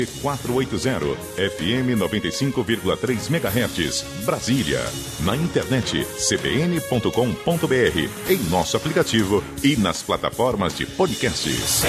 480, FM 95,3 MHz, Brasília. Na internet, cbn.com.br, em nosso aplicativo e nas plataformas de podcasts.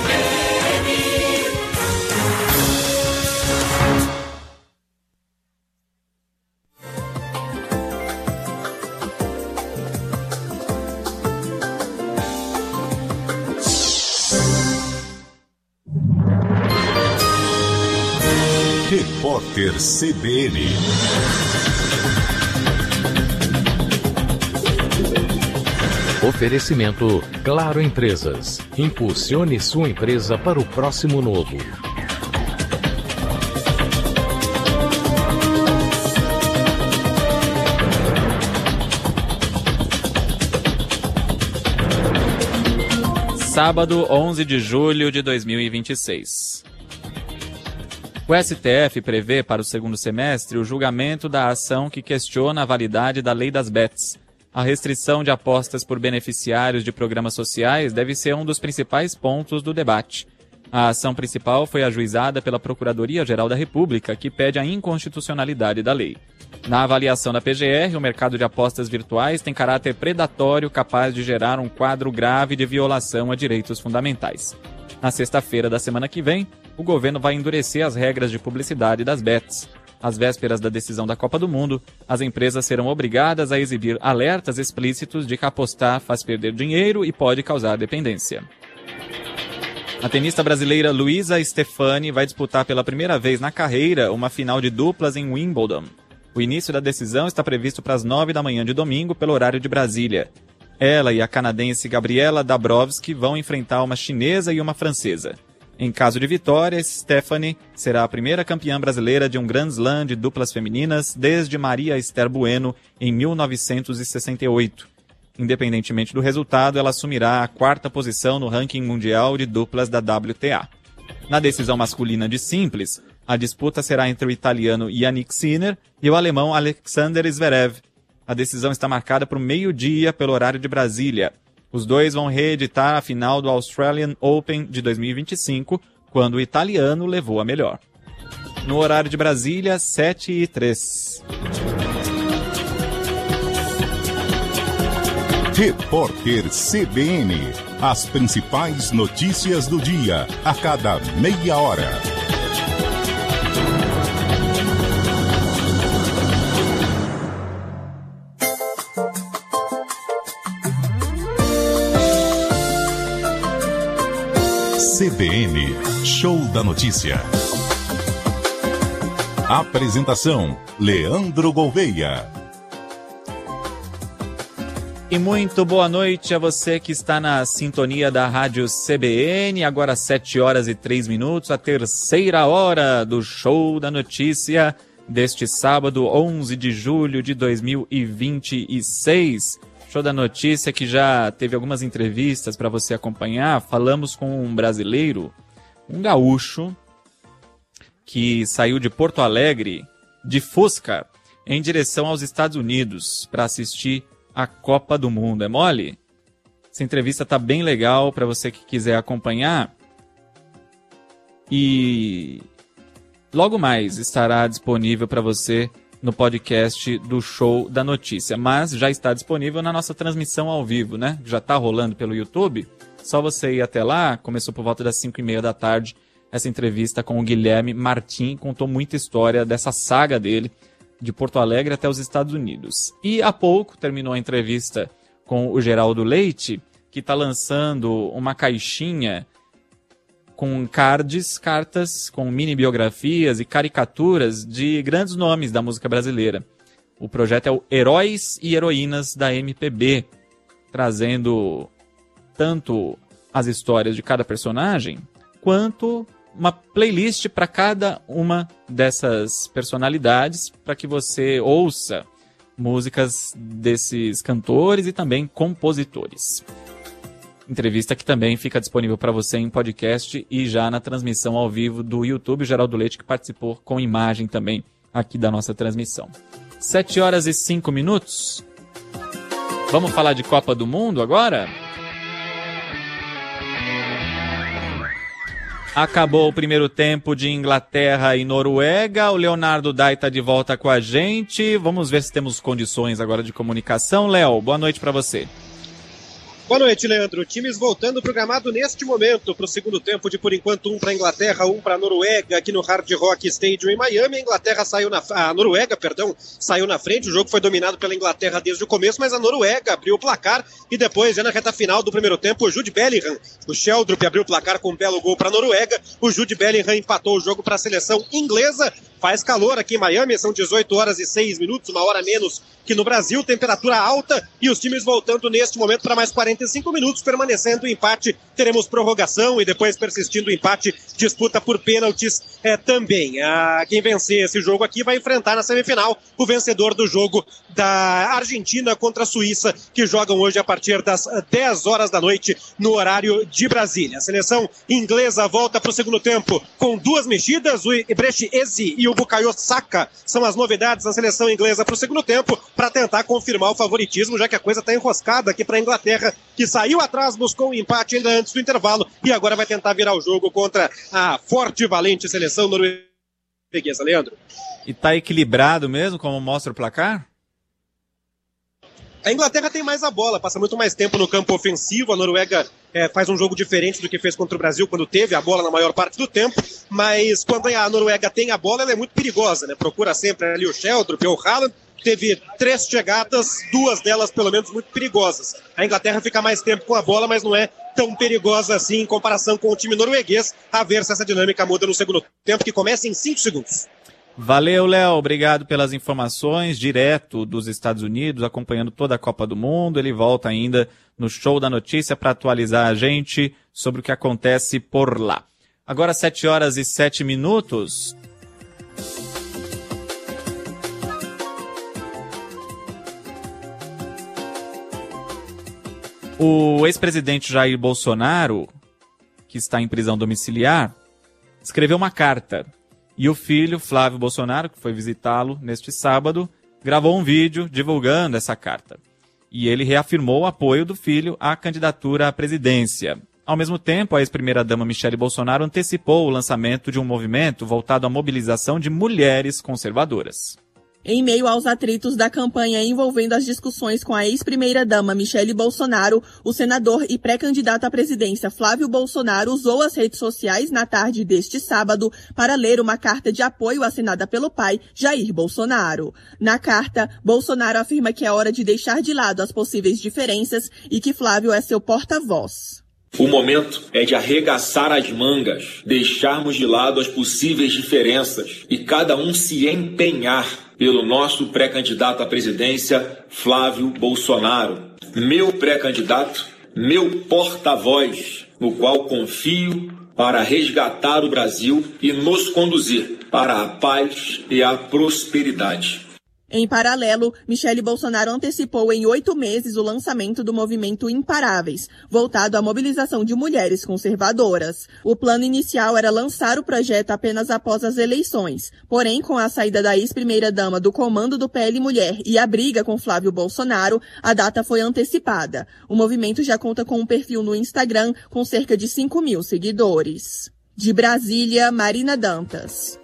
Repórter CBN. Oferecimento Claro Empresas. Impulsione sua empresa para o próximo novo. Sábado, 11 de julho de 2026. O STF prevê para o segundo semestre o julgamento da ação que questiona a validade da Lei das Bets. A restrição de apostas por beneficiários de programas sociais deve ser um dos principais pontos do debate. A ação principal foi ajuizada pela Procuradoria-Geral da República, que pede a inconstitucionalidade da lei. Na avaliação da PGR, o mercado de apostas virtuais tem caráter predatório capaz de gerar um quadro grave de violação a direitos fundamentais. Na sexta-feira da semana que vem, o governo vai endurecer as regras de publicidade das bets. Às vésperas da decisão da Copa do Mundo, as empresas serão obrigadas a exibir alertas explícitos de que apostar faz perder dinheiro e pode causar dependência. A tenista brasileira Luísa Stefani vai disputar pela primeira vez na carreira uma final de duplas em Wimbledon. O início da decisão está previsto para as 9 da manhã de domingo, pelo horário de Brasília. Ela e a canadense Gabriela Dabrowski vão enfrentar uma chinesa e uma francesa. Em caso de vitória, Stephanie será a primeira campeã brasileira de um Grand Slam de duplas femininas desde Maria Esther Bueno em 1968. Independentemente do resultado, ela assumirá a 4ª posição no ranking mundial de duplas da WTA. Na decisão masculina de simples, a disputa será entre o italiano Yannick Sinner e o alemão Alexander Zverev. A decisão está marcada para o meio-dia pelo horário de Brasília. Os dois vão reeditar a final do Australian Open de 2025, quando o italiano levou a melhor. No horário de Brasília, 7h03. Repórter CBN. As principais notícias do dia, a cada meia hora. CBN, Show da Notícia. Apresentação, Leandro Gouveia. E muito boa noite a você que está na sintonia da Rádio CBN. Agora 7h03, a terceira hora do Show da Notícia deste sábado, 11 de julho de 2026. Show da Notícia que já teve algumas entrevistas para você acompanhar. Falamos com um brasileiro, um gaúcho, que saiu de Porto Alegre, de Fusca, em direção aos Estados Unidos para assistir a Copa do Mundo. É mole? Essa entrevista tá bem legal para você que quiser acompanhar. E logo mais estará disponível para você no podcast do Show da Notícia, mas já está disponível na nossa transmissão ao vivo, né? Já está rolando pelo YouTube, só você ir até lá. Começou por volta das 5h30 da tarde, essa entrevista com o Guilherme Martim, contou muita história dessa saga dele, de Porto Alegre até os Estados Unidos. E há pouco terminou a entrevista com o Geraldo Leite, que está lançando uma caixinha com cartas com mini biografias e caricaturas de grandes nomes da música brasileira. O projeto é o Heróis e Heroínas da MPB, trazendo tanto as histórias de cada personagem, quanto uma playlist para cada uma dessas personalidades, para que você ouça músicas desses cantores e também compositores. Entrevista que também fica disponível para você em podcast e já na transmissão ao vivo do YouTube. O Geraldo Leite, que participou com imagem também aqui da nossa transmissão. 7h05. Vamos falar de Copa do Mundo agora? Acabou o primeiro tempo de Inglaterra e Noruega. O Leonardo Dai está de volta com a gente. Vamos ver se temos condições agora de comunicação. Léo, boa noite para você. Boa noite, Leandro. Times voltando programado neste momento para o segundo tempo de, por enquanto, um para a Inglaterra, um para a Noruega, aqui no Hard Rock Stadium em Miami. A Noruega saiu na frente. O jogo foi dominado pela Inglaterra desde o começo, mas a Noruega abriu o placar e depois, já na reta final do primeiro tempo, o Jude Bellingham, o Sheldrup, abriu o placar com um belo gol para a Noruega. O Jude Bellingham empatou o jogo para a seleção inglesa. Faz calor aqui em Miami, são 18 horas e 6 minutos, uma hora menos que no Brasil, temperatura alta e os times voltando neste momento para mais 45 minutos, permanecendo o empate. Teremos prorrogação e depois, persistindo o empate, disputa por pênaltis também. Quem vencer esse jogo aqui vai enfrentar na semifinal o vencedor do jogo da Argentina contra a Suíça, que jogam hoje a partir das 10 horas da noite no horário de Brasília. A seleção inglesa volta para o segundo tempo com duas mexidas, o Ibrechi Eze e o Bukayo Saka são as novidades da seleção inglesa para o segundo tempo, para tentar confirmar o favoritismo, já que a coisa está enroscada aqui para a Inglaterra, que saiu atrás, buscou um empate ainda antes do intervalo e agora vai tentar virar o jogo contra a forte e valente seleção norueguesa. Leandro. E está equilibrado mesmo, como mostra o placar? A Inglaterra tem mais a bola, passa muito mais tempo no campo ofensivo. A Noruega faz um jogo diferente do que fez contra o Brasil quando teve a bola na maior parte do tempo, mas quando a Noruega tem a bola, ela é muito perigosa, né? Procura sempre ali o Sheldrup ou o Haaland. Teve 3 chegadas, 2 delas pelo menos muito perigosas. A Inglaterra fica mais tempo com a bola, mas não é tão perigosa assim em comparação com o time norueguês. A ver se essa dinâmica muda no segundo tempo, que começa em 5 segundos. Valeu, Léo. Obrigado pelas informações, direto dos Estados Unidos, acompanhando toda a Copa do Mundo. Ele volta ainda no Show da Notícia para atualizar a gente sobre o que acontece por lá. Agora 7 horas e 7 minutos. O ex-presidente Jair Bolsonaro, que está em prisão domiciliar, escreveu uma carta. E o filho, Flávio Bolsonaro, que foi visitá-lo neste sábado, gravou um vídeo divulgando essa carta. E ele reafirmou o apoio do filho à candidatura à presidência. Ao mesmo tempo, a ex-primeira-dama Michele Bolsonaro antecipou o lançamento de um movimento voltado à mobilização de mulheres conservadoras. Em meio aos atritos da campanha envolvendo as discussões com a ex-primeira-dama Michele Bolsonaro, o senador e pré-candidato à presidência Flávio Bolsonaro usou as redes sociais na tarde deste sábado para ler uma carta de apoio assinada pelo pai, Jair Bolsonaro. Na carta, Bolsonaro afirma que é hora de deixar de lado as possíveis diferenças e que Flávio é seu porta-voz. O momento é de arregaçar as mangas, deixarmos de lado as possíveis diferenças e cada um se empenhar pelo nosso pré-candidato à presidência, Flávio Bolsonaro. Meu pré-candidato, meu porta-voz, no qual confio para resgatar o Brasil e nos conduzir para a paz e a prosperidade. Em paralelo, Michele Bolsonaro antecipou em 8 meses o lançamento do movimento Imparáveis, voltado à mobilização de mulheres conservadoras. O plano inicial era lançar o projeto apenas após as eleições. Porém, com a saída da ex-primeira-dama do comando do PL Mulher e a briga com Flávio Bolsonaro, a data foi antecipada. O movimento já conta com um perfil no Instagram com cerca de 5.000 seguidores. De Brasília, Marina Dantas.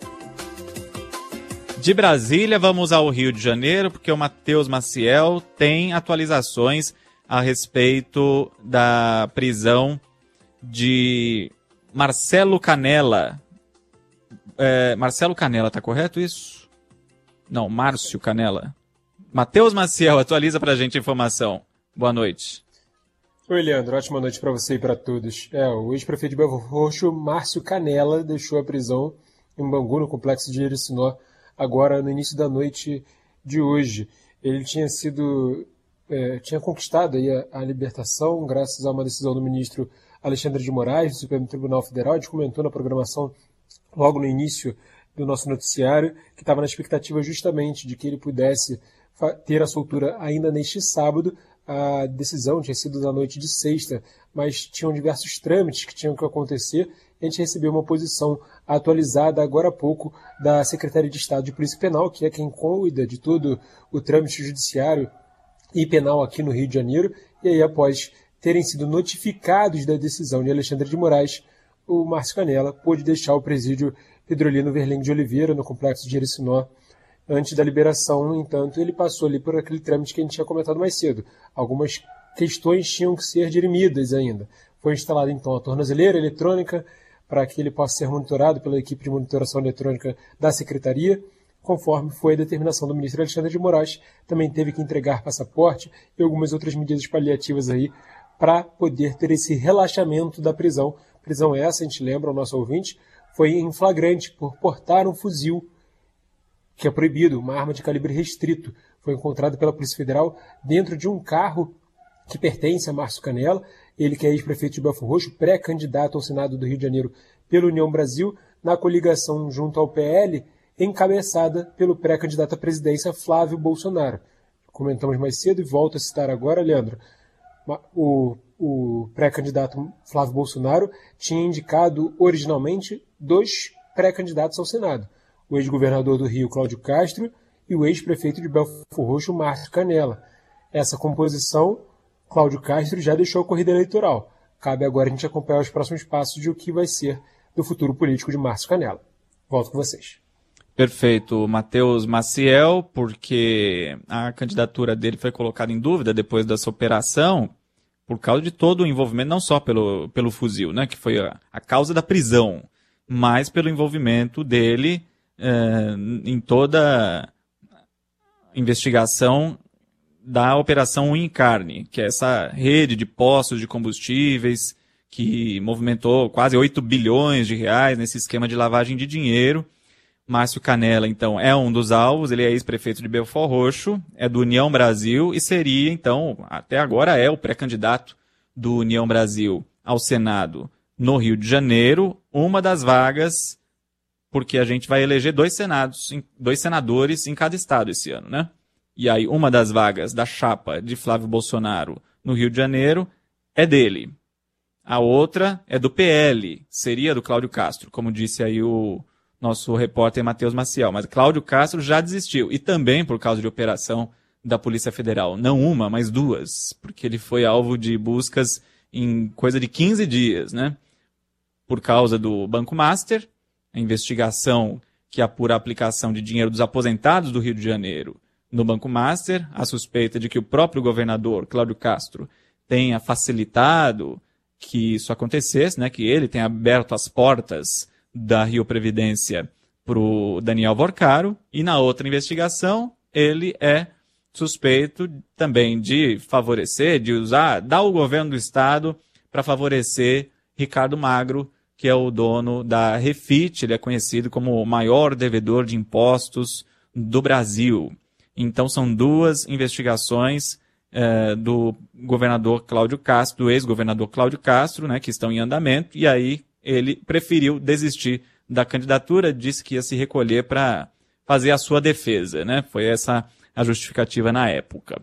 De Brasília, vamos ao Rio de Janeiro, porque o Matheus Maciel tem atualizações a respeito da prisão de Marcelo Canela. Marcelo Canela, tá correto isso? Não, Márcio Canela. Matheus Maciel, atualiza pra gente a informação. Boa noite. Oi, Leandro. Ótima noite para você e para todos. O ex-prefeito de Belfor Roxo, Márcio Canela, deixou a prisão em Bangu, no complexo de Jericinó, agora no início da noite de hoje. Ele tinha conquistado aí a libertação graças a uma decisão do ministro Alexandre de Moraes, do Supremo Tribunal Federal. A gente comentou na programação logo no início do nosso noticiário que estava na expectativa justamente de que ele pudesse ter a soltura ainda neste sábado. A decisão tinha sido na noite de sexta, mas tinham diversos trâmites que tinham que acontecer. A gente recebeu uma posição atualizada agora há pouco da Secretaria de Estado de Polícia Penal, que é quem cuida de todo o trâmite judiciário e penal aqui no Rio de Janeiro. E aí, após terem sido notificados da decisão de Alexandre de Moraes, o Márcio Canella pôde deixar o presídio Pedrolino Verlengue de Oliveira, no complexo de Jericinó, antes da liberação. No entanto, ele passou ali por aquele trâmite que a gente tinha comentado mais cedo. Algumas questões tinham que ser dirimidas ainda. Foi instalada, então, a tornozeleira eletrônica para que ele possa ser monitorado pela equipe de monitoração eletrônica da Secretaria, conforme foi a determinação do ministro Alexandre de Moraes. Também teve que entregar passaporte e algumas outras medidas paliativas aí para poder ter esse relaxamento da prisão. Prisão essa, a gente lembra, o nosso ouvinte, foi em flagrante por portar um fuzil, que é proibido, uma arma de calibre restrito. Foi encontrado pela Polícia Federal dentro de um carro que pertence a Márcio Canella, ele que é ex-prefeito de Belfor Roxo, pré-candidato ao Senado do Rio de Janeiro pela União Brasil, na coligação junto ao PL, encabeçada pelo pré-candidato à presidência Flávio Bolsonaro. Comentamos mais cedo e volto a citar agora, Leandro. O pré-candidato Flávio Bolsonaro tinha indicado originalmente 2 pré-candidatos ao Senado, o ex-governador do Rio, Cláudio Castro, e o ex-prefeito de Belfor Roxo, Márcio Canella. Essa composição, Cláudio Castro já deixou a corrida eleitoral. Cabe agora a gente acompanhar os próximos passos de o que vai ser do futuro político de Márcio Canella. Volto com vocês. Perfeito, Matheus Maciel, porque a candidatura dele foi colocada em dúvida depois dessa operação, por causa de todo o envolvimento, não só pelo fuzil, né, que foi a causa da prisão, mas pelo envolvimento dele em toda a investigação da Operação Unha e Carne, que é essa rede de postos de combustíveis que movimentou quase 8 bilhões de reais nesse esquema de lavagem de dinheiro. Márcio Canella, então, é um dos alvos, ele é ex-prefeito de Belfor Roxo, é do União Brasil e seria, então, até agora é o pré-candidato do União Brasil ao Senado no Rio de Janeiro, uma das vagas, porque a gente vai eleger 2 senadores em cada estado esse ano, né? E aí, uma das vagas da chapa de Flávio Bolsonaro no Rio de Janeiro é dele. A outra é do PL, seria do Cláudio Castro, como disse aí o nosso repórter Matheus Maciel. Mas Cláudio Castro já desistiu, e também por causa de operação da Polícia Federal. Não uma, mas 2, porque ele foi alvo de buscas em coisa de 15 dias, né? Por causa do Banco Master, a investigação que apura a aplicação de dinheiro dos aposentados do Rio de Janeiro no Banco Master, a suspeita de que o próprio governador, Cláudio Castro, tenha facilitado que isso acontecesse, né, que ele tenha aberto as portas da Rio Previdência para o Daniel Vorcaro, e na outra investigação ele é suspeito também de favorecer, de dar o governo do estado para favorecer Ricardo Magro, que é o dono da Refit, ele é conhecido como o maior devedor de impostos do Brasil. Então são 2 investigações do governador Cláudio Castro, do ex-governador Cláudio Castro, né, que estão em andamento, e aí ele preferiu desistir da candidatura, disse que ia se recolher para fazer a sua defesa, né? Foi essa a justificativa na época.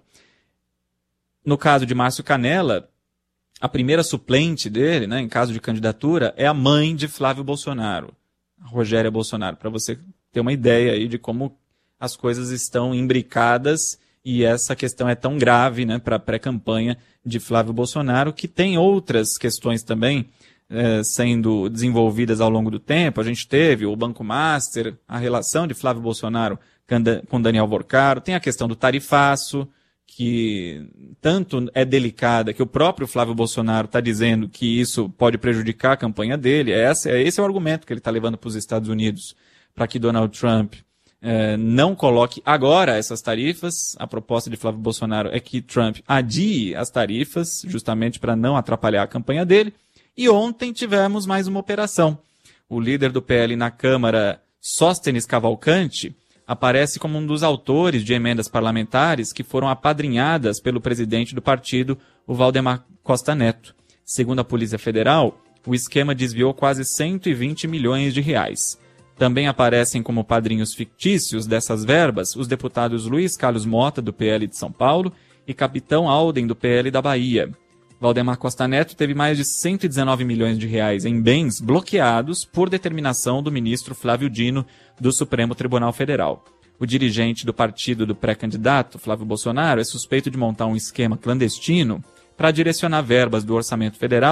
No caso de Márcio Canella, a primeira suplente dele, né, em caso de candidatura, é a mãe de Flávio Bolsonaro, Rogéria Bolsonaro, para você ter uma ideia aí de como as coisas estão imbricadas e essa questão é tão grave, né, para a pré-campanha de Flávio Bolsonaro, que tem outras questões também sendo desenvolvidas ao longo do tempo. A gente teve o Banco Master, a relação de Flávio Bolsonaro com Daniel Vorcaro, tem a questão do tarifaço, que tanto é delicada que o próprio Flávio Bolsonaro está dizendo que isso pode prejudicar a campanha dele. Esse é o argumento que ele está levando para os Estados Unidos, para que Donald Trump não coloque agora essas tarifas. A proposta de Flávio Bolsonaro é que Trump adie as tarifas, justamente para não atrapalhar a campanha dele. E ontem tivemos mais uma operação. O líder do PL na Câmara, Sóstenes Cavalcante, aparece como um dos autores de emendas parlamentares que foram apadrinhadas pelo presidente do partido, o Valdemar Costa Neto. Segundo a Polícia Federal, o esquema desviou quase 120 milhões de reais. Também aparecem como padrinhos fictícios dessas verbas os deputados Luiz Carlos Mota, do PL de São Paulo, e Capitão Alden, do PL da Bahia. Valdemar Costa Neto teve mais de 119 milhões de reais em bens bloqueados por determinação do ministro Flávio Dino, do Supremo Tribunal Federal. O dirigente do partido do pré-candidato, Flávio Bolsonaro, é suspeito de montar um esquema clandestino para direcionar verbas do orçamento federal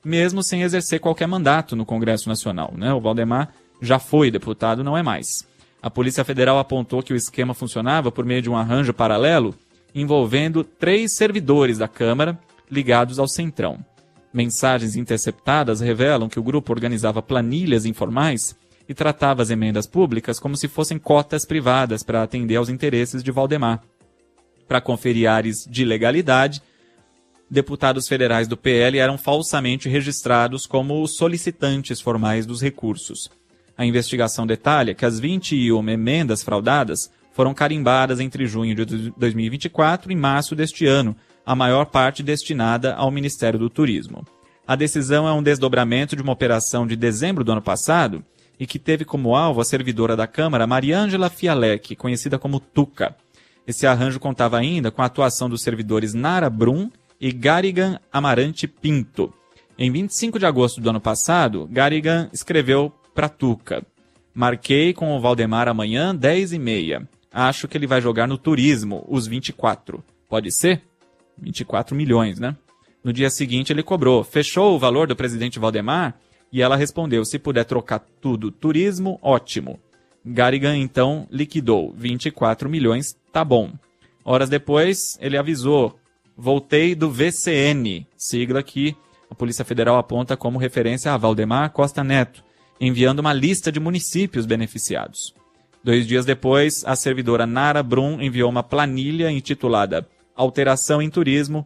mesmo sem exercer qualquer mandato no Congresso Nacional, né? O Valdemar já foi deputado, não é mais. A Polícia Federal apontou que o esquema funcionava por meio de um arranjo paralelo envolvendo 3 servidores da Câmara ligados ao Centrão. Mensagens interceptadas revelam que o grupo organizava planilhas informais e tratava as emendas públicas como se fossem cotas privadas para atender aos interesses de Valdemar. Para conferir ares de legalidade, deputados federais do PL eram falsamente registrados como solicitantes formais dos recursos. A investigação detalha que as 21 emendas fraudadas foram carimbadas entre junho de 2024 e março deste ano, a maior parte destinada ao Ministério do Turismo. A decisão é um desdobramento de uma operação de dezembro do ano passado e que teve como alvo a servidora da Câmara Mariângela Fialec, conhecida como Tuca. Esse arranjo contava ainda com a atuação dos servidores Nara Brum e Garigan Amarante Pinto. Em 25 de agosto do ano passado, Garigan escreveu para Tuca: "Marquei com o Valdemar amanhã, 10h30. Acho que ele vai jogar no turismo, os 24. Pode ser?" 24 milhões, né? No dia seguinte ele cobrou: "Fechou o valor do presidente Valdemar?" E ela respondeu: "Se puder trocar tudo, turismo, ótimo." Garigan então liquidou: 24 milhões, tá bom. Horas depois ele avisou: "Voltei do VCN", sigla que a Polícia Federal aponta como referência a Valdemar Costa Neto, enviando uma lista de municípios beneficiados. 2 dias depois, a servidora Nara Brum enviou uma planilha intitulada Alteração em Turismo,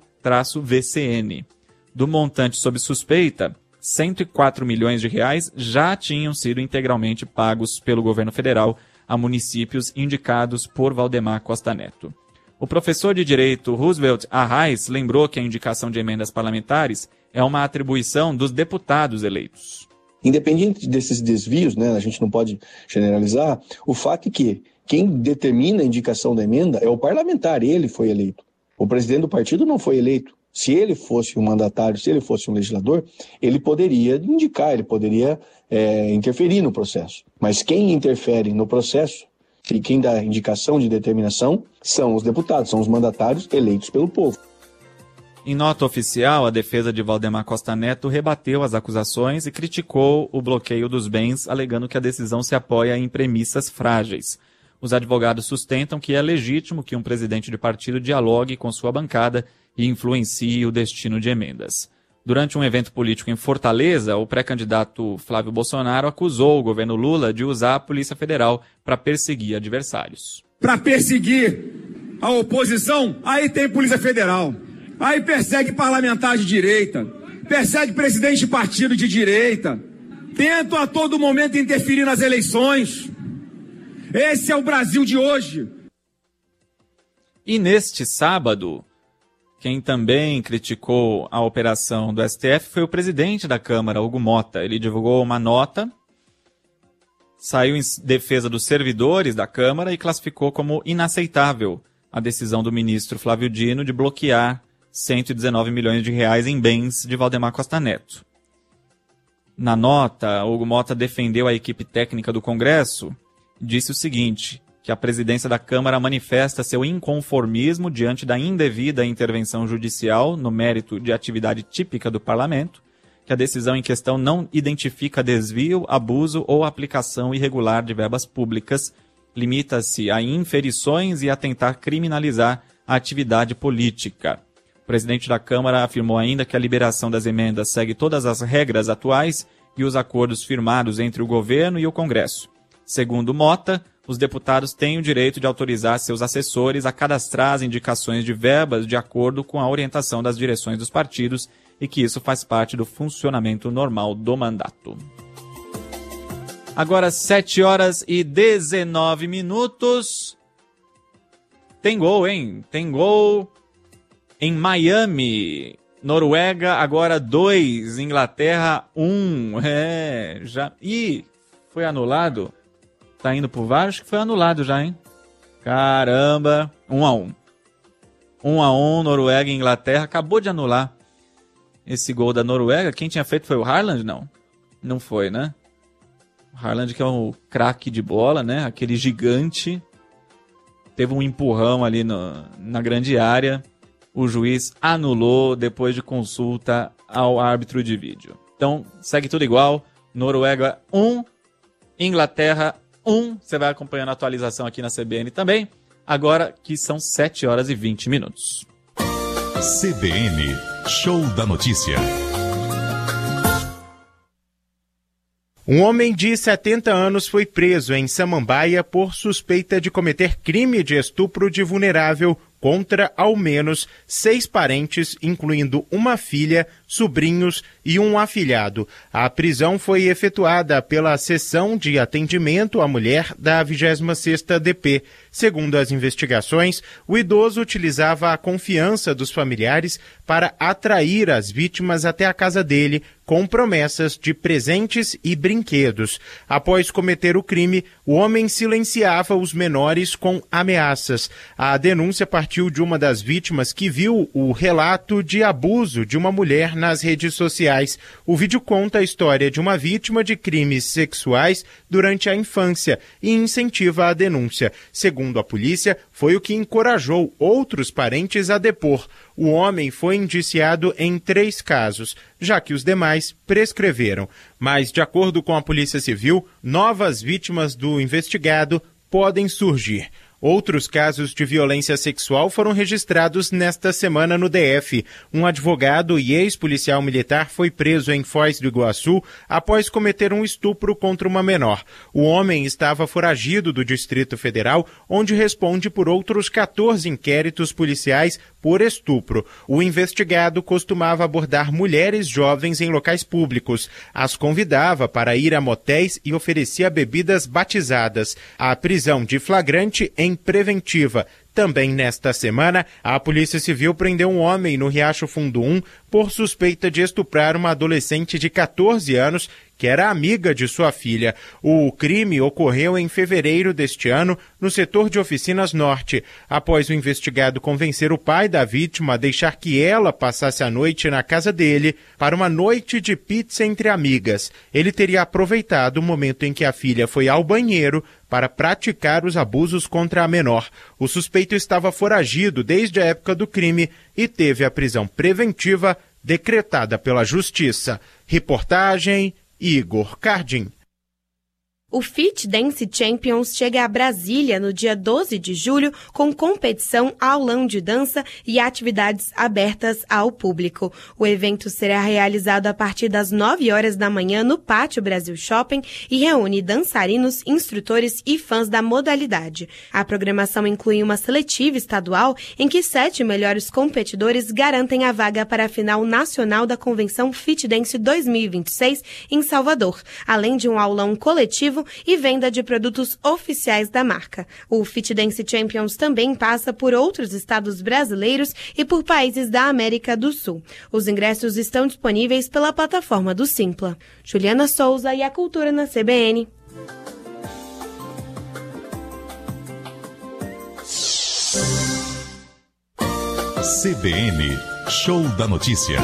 -VCN. Do montante sob suspeita, 104 milhões de reais já tinham sido integralmente pagos pelo governo federal a municípios indicados por Valdemar Costa Neto. O professor de Direito Roosevelt Arraes lembrou que a indicação de emendas parlamentares é uma atribuição dos deputados eleitos. Independente desses desvios, né, a gente não pode generalizar, o fato é que quem determina a indicação da emenda é o parlamentar, ele foi eleito. O presidente do partido não foi eleito. Se ele fosse um mandatário, se ele fosse um legislador, ele poderia indicar, ele poderia interferir no processo. Mas quem interfere no processo e quem dá indicação de determinação são os deputados, são os mandatários eleitos pelo povo. Em nota oficial, a defesa de Valdemar Costa Neto rebateu as acusações e criticou o bloqueio dos bens, alegando que a decisão se apoia em premissas frágeis. Os advogados sustentam que é legítimo que um presidente de partido dialogue com sua bancada e influencie o destino de emendas. Durante um evento político em Fortaleza, o pré-candidato Flávio Bolsonaro acusou o governo Lula de usar a Polícia Federal para perseguir adversários. Para perseguir a oposição, aí tem Polícia Federal. Aí persegue parlamentar de direita, persegue presidente de partido de direita, tenta a todo momento interferir nas eleições. Esse é o Brasil de hoje. E neste sábado, quem também criticou a operação do STF foi o presidente da Câmara, Hugo Mota. Ele divulgou uma nota, saiu em defesa dos servidores da Câmara e classificou como inaceitável a decisão do ministro Flávio Dino de bloquear 119 milhões de reais em bens de Valdemar Costa Neto. Na nota, Hugo Mota defendeu a equipe técnica do Congresso, disse o seguinte, que a presidência da Câmara manifesta seu inconformismo diante da indevida intervenção judicial no mérito de atividade típica do Parlamento, que a decisão em questão não identifica desvio, abuso ou aplicação irregular de verbas públicas, limita-se a inferições e a tentar criminalizar a atividade política. O presidente da Câmara afirmou ainda que a liberação das emendas segue todas as regras atuais e os acordos firmados entre o governo e o Congresso. Segundo Mota, os deputados têm o direito de autorizar seus assessores a cadastrar as indicações de verbas de acordo com a orientação das direções dos partidos e que isso faz parte do funcionamento normal do mandato. Agora 7h19. Tem gol, hein? Tem gol em Miami. Noruega agora 2, Inglaterra 1. Já. Ih, foi anulado? Tá indo pro VAR? Acho que foi anulado já, hein? Caramba. 1-1. 1-1, Noruega e Inglaterra. Acabou de anular esse gol da Noruega. Quem tinha feito foi o Haaland? Não. Não foi, né? O Haaland que é um craque de bola, né? Aquele gigante. Teve um empurrão ali na grande área. o juiz anulou depois de consulta ao árbitro de vídeo. Então, segue tudo igual. Noruega 1, Inglaterra 1. Você vai acompanhando a atualização aqui na CBN também. Agora que são 7 horas e 20 minutos. CBN, Show da Notícia. Um homem de 70 anos foi preso em Samambaia por suspeita de cometer crime de estupro de vulnerável contra ao menos 6 parentes, incluindo uma filha, sobrinhos e um afilhado. A prisão foi efetuada pela Seção de Atendimento à Mulher da 26ª DP. Segundo as investigações, o idoso utilizava a confiança dos familiares para atrair as vítimas até a casa dele, com promessas de presentes e brinquedos. Após cometer o crime, o homem silenciava os menores com ameaças. A denúncia partiu de uma das vítimas que viu o relato de abuso de uma mulher nas redes sociais. O vídeo conta a história de uma vítima de crimes sexuais durante a infância e incentiva a denúncia. Segundo a polícia, foi o que encorajou outros parentes a depor. O homem foi indiciado em 3 casos, já que os demais prescreveram. Mas, de acordo com a Polícia Civil, novas vítimas do investigado podem surgir. Outros casos de violência sexual foram registrados nesta semana no DF. Um advogado e ex-policial militar foi preso em Foz do Iguaçu após cometer um estupro contra uma menor. O homem estava foragido do Distrito Federal, onde responde por outros 14 inquéritos policiais por estupro. O investigado costumava abordar mulheres jovens em locais públicos, as convidava para ir a motéis e oferecia bebidas batizadas. A prisão de flagrante em preventiva. Também nesta semana, a Polícia Civil prendeu um homem no Riacho Fundo 1 por suspeita de estuprar uma adolescente de 14 anos que era amiga de sua filha. O crime ocorreu em fevereiro deste ano, no setor de Oficinas Norte, após o investigado convencer o pai da vítima a deixar que ela passasse a noite na casa dele para uma noite de pizza entre amigas. Ele teria aproveitado o momento em que a filha foi ao banheiro para praticar os abusos contra a menor. O suspeito estava foragido desde a época do crime e teve a prisão preventiva decretada pela Justiça. Reportagem Igor Cardim. O Fit Dance Champions chega a Brasília no dia 12 de julho com competição, aulão de dança e atividades abertas ao público. O evento será realizado a partir das 9 horas da manhã no Pátio Brasil Shopping e reúne dançarinos, instrutores e fãs da modalidade. A programação inclui uma seletiva estadual em que 7 melhores competidores garantem a vaga para a final nacional da Convenção Fit Dance 2026 em Salvador, além de um aulão coletivo e venda de produtos oficiais da marca. O Fit Dance Champions também passa por outros estados brasileiros e por países da América do Sul. Os ingressos estão disponíveis pela plataforma do Simpla. Juliana Souza e a Cultura na CBN. CBN, Show da Notícia.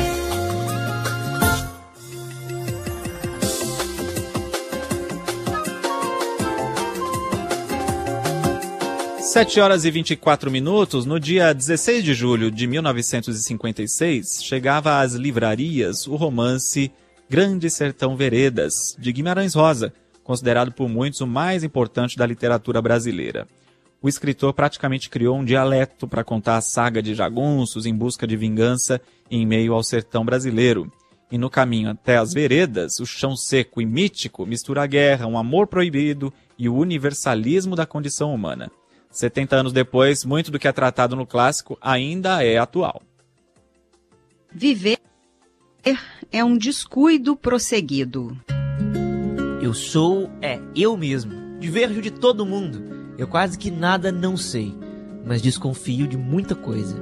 Sete horas e 24 minutos, no dia 16 de julho de 1956, chegava às livrarias o romance Grande Sertão Veredas, de Guimarães Rosa, considerado por muitos o mais importante da literatura brasileira. O escritor praticamente criou um dialeto para contar a saga de jagunços em busca de vingança em meio ao sertão brasileiro. E no caminho até as veredas, o chão seco e mítico mistura a guerra, um amor proibido e o universalismo da condição humana. 70 anos depois, muito do que é tratado no clássico ainda é atual. Viver é um descuido prosseguido. Eu sou eu mesmo. Diverjo de todo mundo. Eu quase que nada não sei, mas desconfio de muita coisa.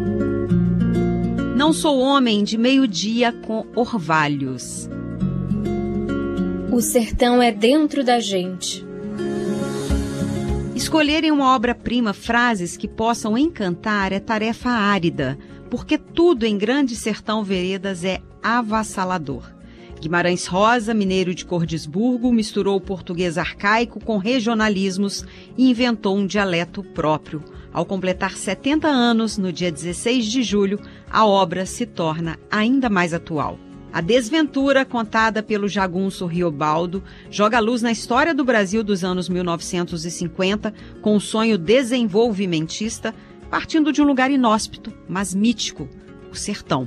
Não sou homem de meio-dia com orvalhos. O sertão é dentro da gente. Escolher em uma obra-prima frases que possam encantar é tarefa árida, porque tudo em Grande Sertão Veredas é avassalador. Guimarães Rosa, mineiro de Cordisburgo, misturou o português arcaico com regionalismos e inventou um dialeto próprio. Ao completar 70 anos, no dia 16 de julho, a obra se torna ainda mais atual. A desventura, contada pelo jagunço Riobaldo, joga luz na história do Brasil dos anos 1950, com um sonho desenvolvimentista, partindo de um lugar inóspito, mas mítico, o sertão.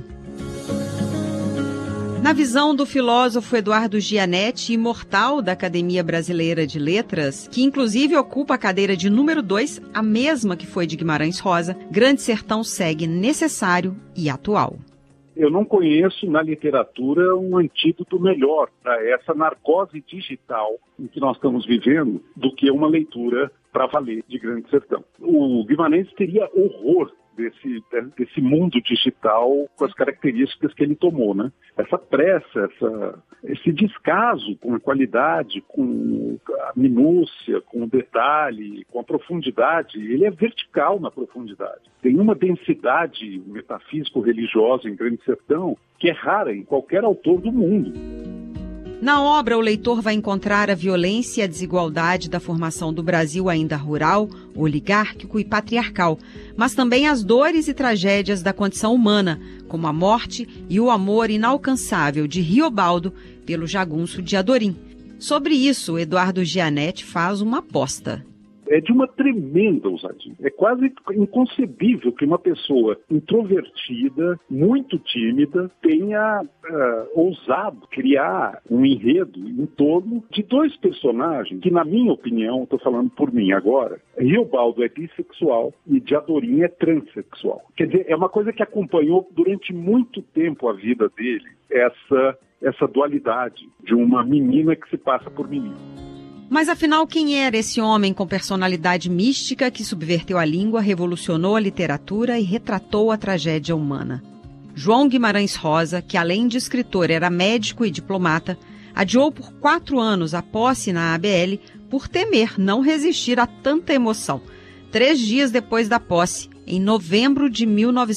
Na visão do filósofo Eduardo Gianetti, imortal da Academia Brasileira de Letras, que inclusive ocupa a cadeira de número 2, a mesma que foi de Guimarães Rosa, Grande Sertão segue necessário e atual. Eu não conheço na literatura um antídoto melhor para essa narcose digital em que nós estamos vivendo do que uma leitura para valer de Grande Sertão. O Guimarães teria horror desse mundo digital com as características que ele tomou, né? Essa pressa, esse descaso com a qualidade, com a minúcia, com o detalhe, com a profundidade, ele é vertical na profundidade. Tem uma densidade metafísico-religiosa em Grande Sertão que é rara em qualquer autor do mundo. Na obra, o leitor vai encontrar a violência e a desigualdade da formação do Brasil ainda rural, oligárquico e patriarcal, mas também as dores e tragédias da condição humana, como a morte e o amor inalcançável de Riobaldo pelo jagunço de Adorim. Sobre isso, Eduardo Gianetti faz uma aposta. É de uma tremenda ousadia. É quase inconcebível que uma pessoa introvertida, muito tímida, tenha ousado criar um enredo em torno de dois personagens que, na minha opinião, estou falando por mim agora, Riobaldo é bissexual e de Adorim é transexual. Quer dizer, é uma coisa que acompanhou durante muito tempo a vida dele, essa dualidade de uma menina que se passa por menino. Mas afinal, quem era esse homem com personalidade mística que subverteu a língua, revolucionou a literatura e retratou a tragédia humana? João Guimarães Rosa, que além de escritor era médico e diplomata, adiou por 4 anos a posse na ABL por temer não resistir a tanta emoção. 3 dias depois da posse, em novembro de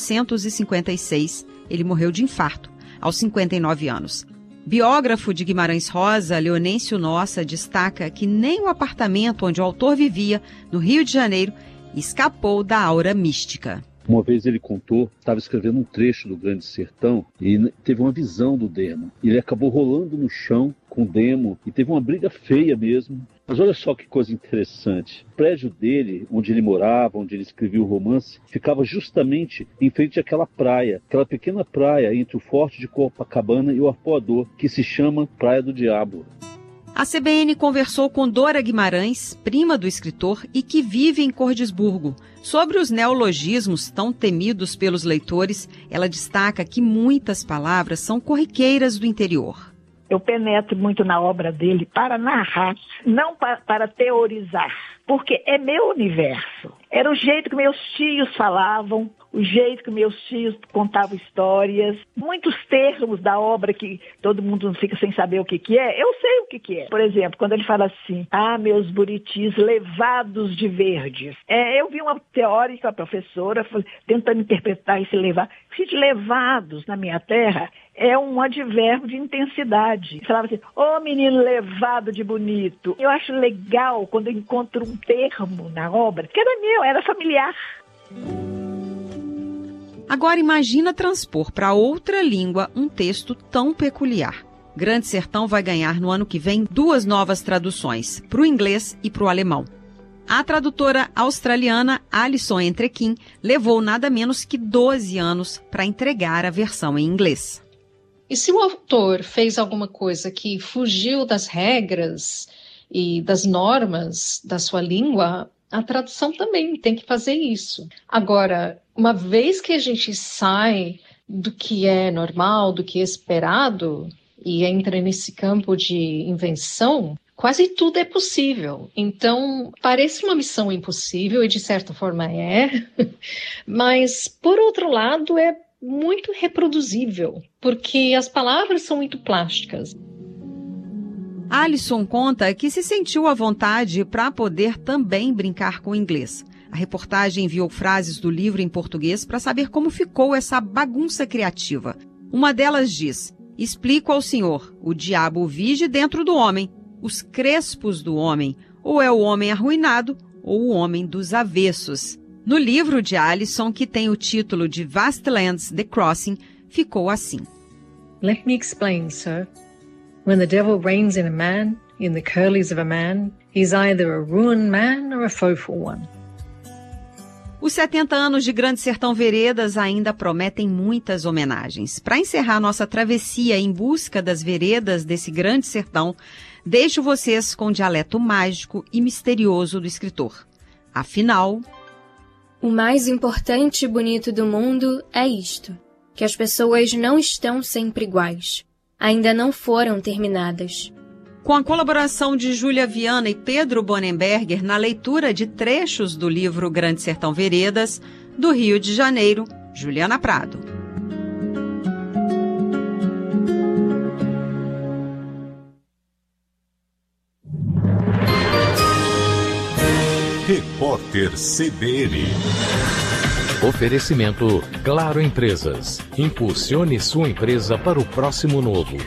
1956, ele morreu de infarto, aos 59 anos. Biógrafo de Guimarães Rosa, Leonêncio Nossa, destaca que nem o apartamento onde o autor vivia, no Rio de Janeiro, escapou da aura mística. Uma vez ele contou, estava escrevendo um trecho do Grande Sertão e teve uma visão do Demo. Ele acabou rolando no chão com o Demo e teve uma briga feia mesmo. Mas olha só que coisa interessante. O prédio dele, onde ele morava, onde ele escrevia o romance, ficava justamente em frente àquela praia, aquela pequena praia entre o Forte de Copacabana e o Arpoador, que se chama Praia do Diabo. A CBN conversou com Dora Guimarães, prima do escritor e que vive em Cordisburgo. Sobre os neologismos tão temidos pelos leitores, ela destaca que muitas palavras são corriqueiras do interior. Eu penetro muito na obra dele para narrar, não para teorizar, porque é meu universo. Era o jeito que meus tios falavam, o jeito que meus tios contavam histórias. Muitos termos da obra que todo mundo fica sem saber o que é, eu sei o que é. Por exemplo, quando ele fala assim, meus buritis levados de verdes. Eu vi uma teórica, a professora, tentando interpretar esse levar. Levados na minha terra é um advérbio de intensidade. Falava assim, menino levado de bonito. Eu acho legal quando eu encontro um termo na obra, que era meu, era familiar. Agora imagina transpor para outra língua um texto tão peculiar. Grande Sertão vai ganhar no ano que vem 2 novas traduções, para o inglês e para o alemão. A tradutora australiana Alison Entrequim levou nada menos que 12 anos para entregar a versão em inglês. E se o autor fez alguma coisa que fugiu das regras e das normas da sua língua, a tradução também tem que fazer isso. Agora, uma vez que a gente sai do que é normal, do que é esperado, e entra nesse campo de invenção, quase tudo é possível. Então, parece uma missão impossível, e de certa forma é, mas, por outro lado, é muito reproduzível, porque as palavras são muito plásticas. Alison conta que se sentiu à vontade para poder também brincar com o inglês. A reportagem enviou frases do livro em português para saber como ficou essa bagunça criativa. Uma delas diz, explico ao senhor, o diabo vige dentro do homem, os crespos do homem, ou é o homem arruinado, ou o homem dos avessos. No livro de Alison, que tem o título de Vast Lands, The Crossing, ficou assim. Let me explain, sir. When the devil reigns in a man, in the curlies of a man, he's either a ruined man or a faithful one. Os 70 anos de Grande Sertão Veredas ainda prometem muitas homenagens. Para encerrar nossa travessia em busca das veredas desse grande sertão, deixo vocês com o dialeto mágico e misterioso do escritor. Afinal, o mais importante e bonito do mundo é isto, que as pessoas não estão sempre iguais. Ainda não foram terminadas. Com a colaboração de Júlia Viana e Pedro Bonenberger na leitura de trechos do livro Grande Sertão Veredas, do Rio de Janeiro, Juliana Prado. Repórter CBN. Oferecimento Claro Empresas. Impulsione sua empresa para o próximo novo.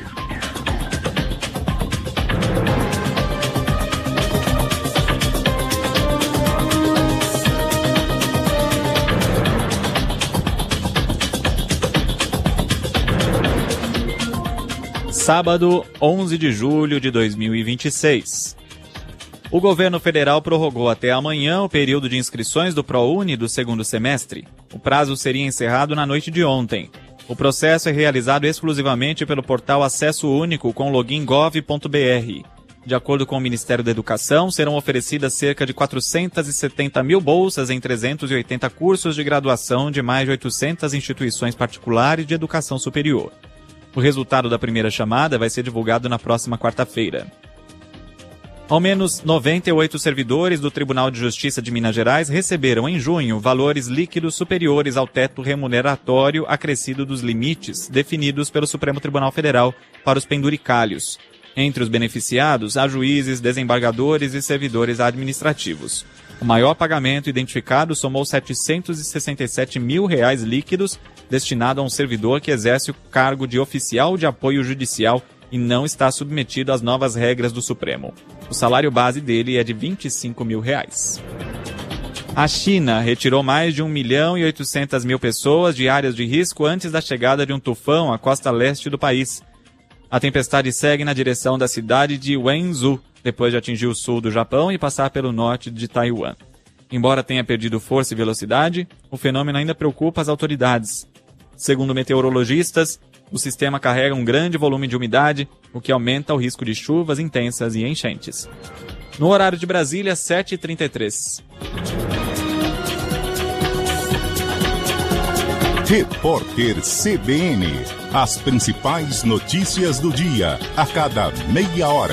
Sábado, 11 de julho de 2026. O governo federal prorrogou até amanhã o período de inscrições do ProUni do segundo semestre. O prazo seria encerrado na noite de ontem. O processo é realizado exclusivamente pelo portal Acesso Único com login gov.br. De acordo com o Ministério da Educação, serão oferecidas cerca de 470 mil bolsas em 380 cursos de graduação de mais de 800 instituições particulares de educação superior. O resultado da primeira chamada vai ser divulgado na próxima quarta-feira. Ao menos 98 servidores do Tribunal de Justiça de Minas Gerais receberam em junho valores líquidos superiores ao teto remuneratório acrescido dos limites definidos pelo Supremo Tribunal Federal para os penduricalhos. Entre os beneficiados, há juízes, desembargadores e servidores administrativos. O maior pagamento identificado somou R$ 767 mil líquidos, destinado a um servidor que exerce o cargo de oficial de apoio judicial e não está submetido às novas regras do Supremo. O salário base dele é de R$ 25 mil. A China retirou mais de 1.800.000 pessoas de áreas de risco antes da chegada de um tufão à costa leste do país. A tempestade segue na direção da cidade de Wenzhou, depois de atingir o sul do Japão e passar pelo norte de Taiwan. Embora tenha perdido força e velocidade, o fenômeno ainda preocupa as autoridades. Segundo meteorologistas, o sistema carrega um grande volume de umidade, o que aumenta o risco de chuvas intensas e enchentes. No horário de Brasília, 7h33. Repórter CBN. As principais notícias do dia, a cada meia hora.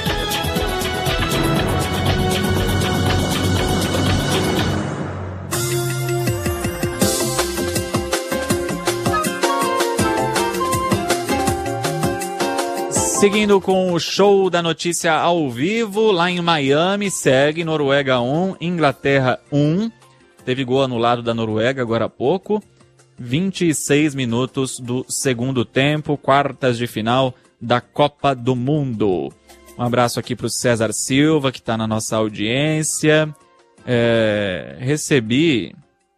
Seguindo com o show da notícia ao vivo, lá em Miami, segue Noruega 1, Inglaterra 1. Teve gol anulado da Noruega agora há pouco. 26 minutos do segundo tempo, quartas de final da Copa do Mundo. Um abraço aqui para o César Silva, que está na nossa audiência. Recebi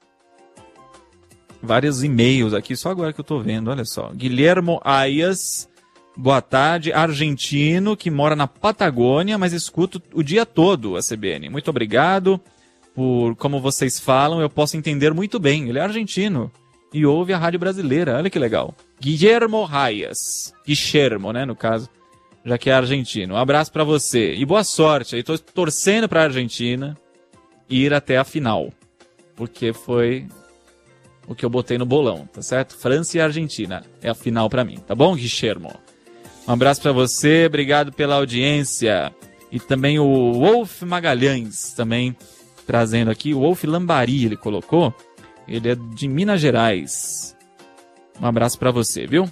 vários e-mails aqui, só agora que eu estou vendo, olha só. Guilhermo Ayas, boa tarde, argentino, que mora na Patagônia, mas escuto o dia todo a CBN. Muito obrigado por como vocês falam, eu posso entender muito bem. Ele é argentino e ouve a rádio brasileira, olha que legal. Guilhermo Ayas, Guilhermo, né, no caso, já que é argentino. Um abraço para você e boa sorte. Eu estou torcendo para a Argentina ir até a final, porque foi o que eu botei no bolão, tá certo? França e Argentina é a final para mim, tá bom, Guilhermo? Um abraço para você, obrigado pela audiência. E também o Wolf Magalhães, também trazendo aqui, o Wolf Lambari, ele colocou, ele é de Minas Gerais. Um abraço para você, viu?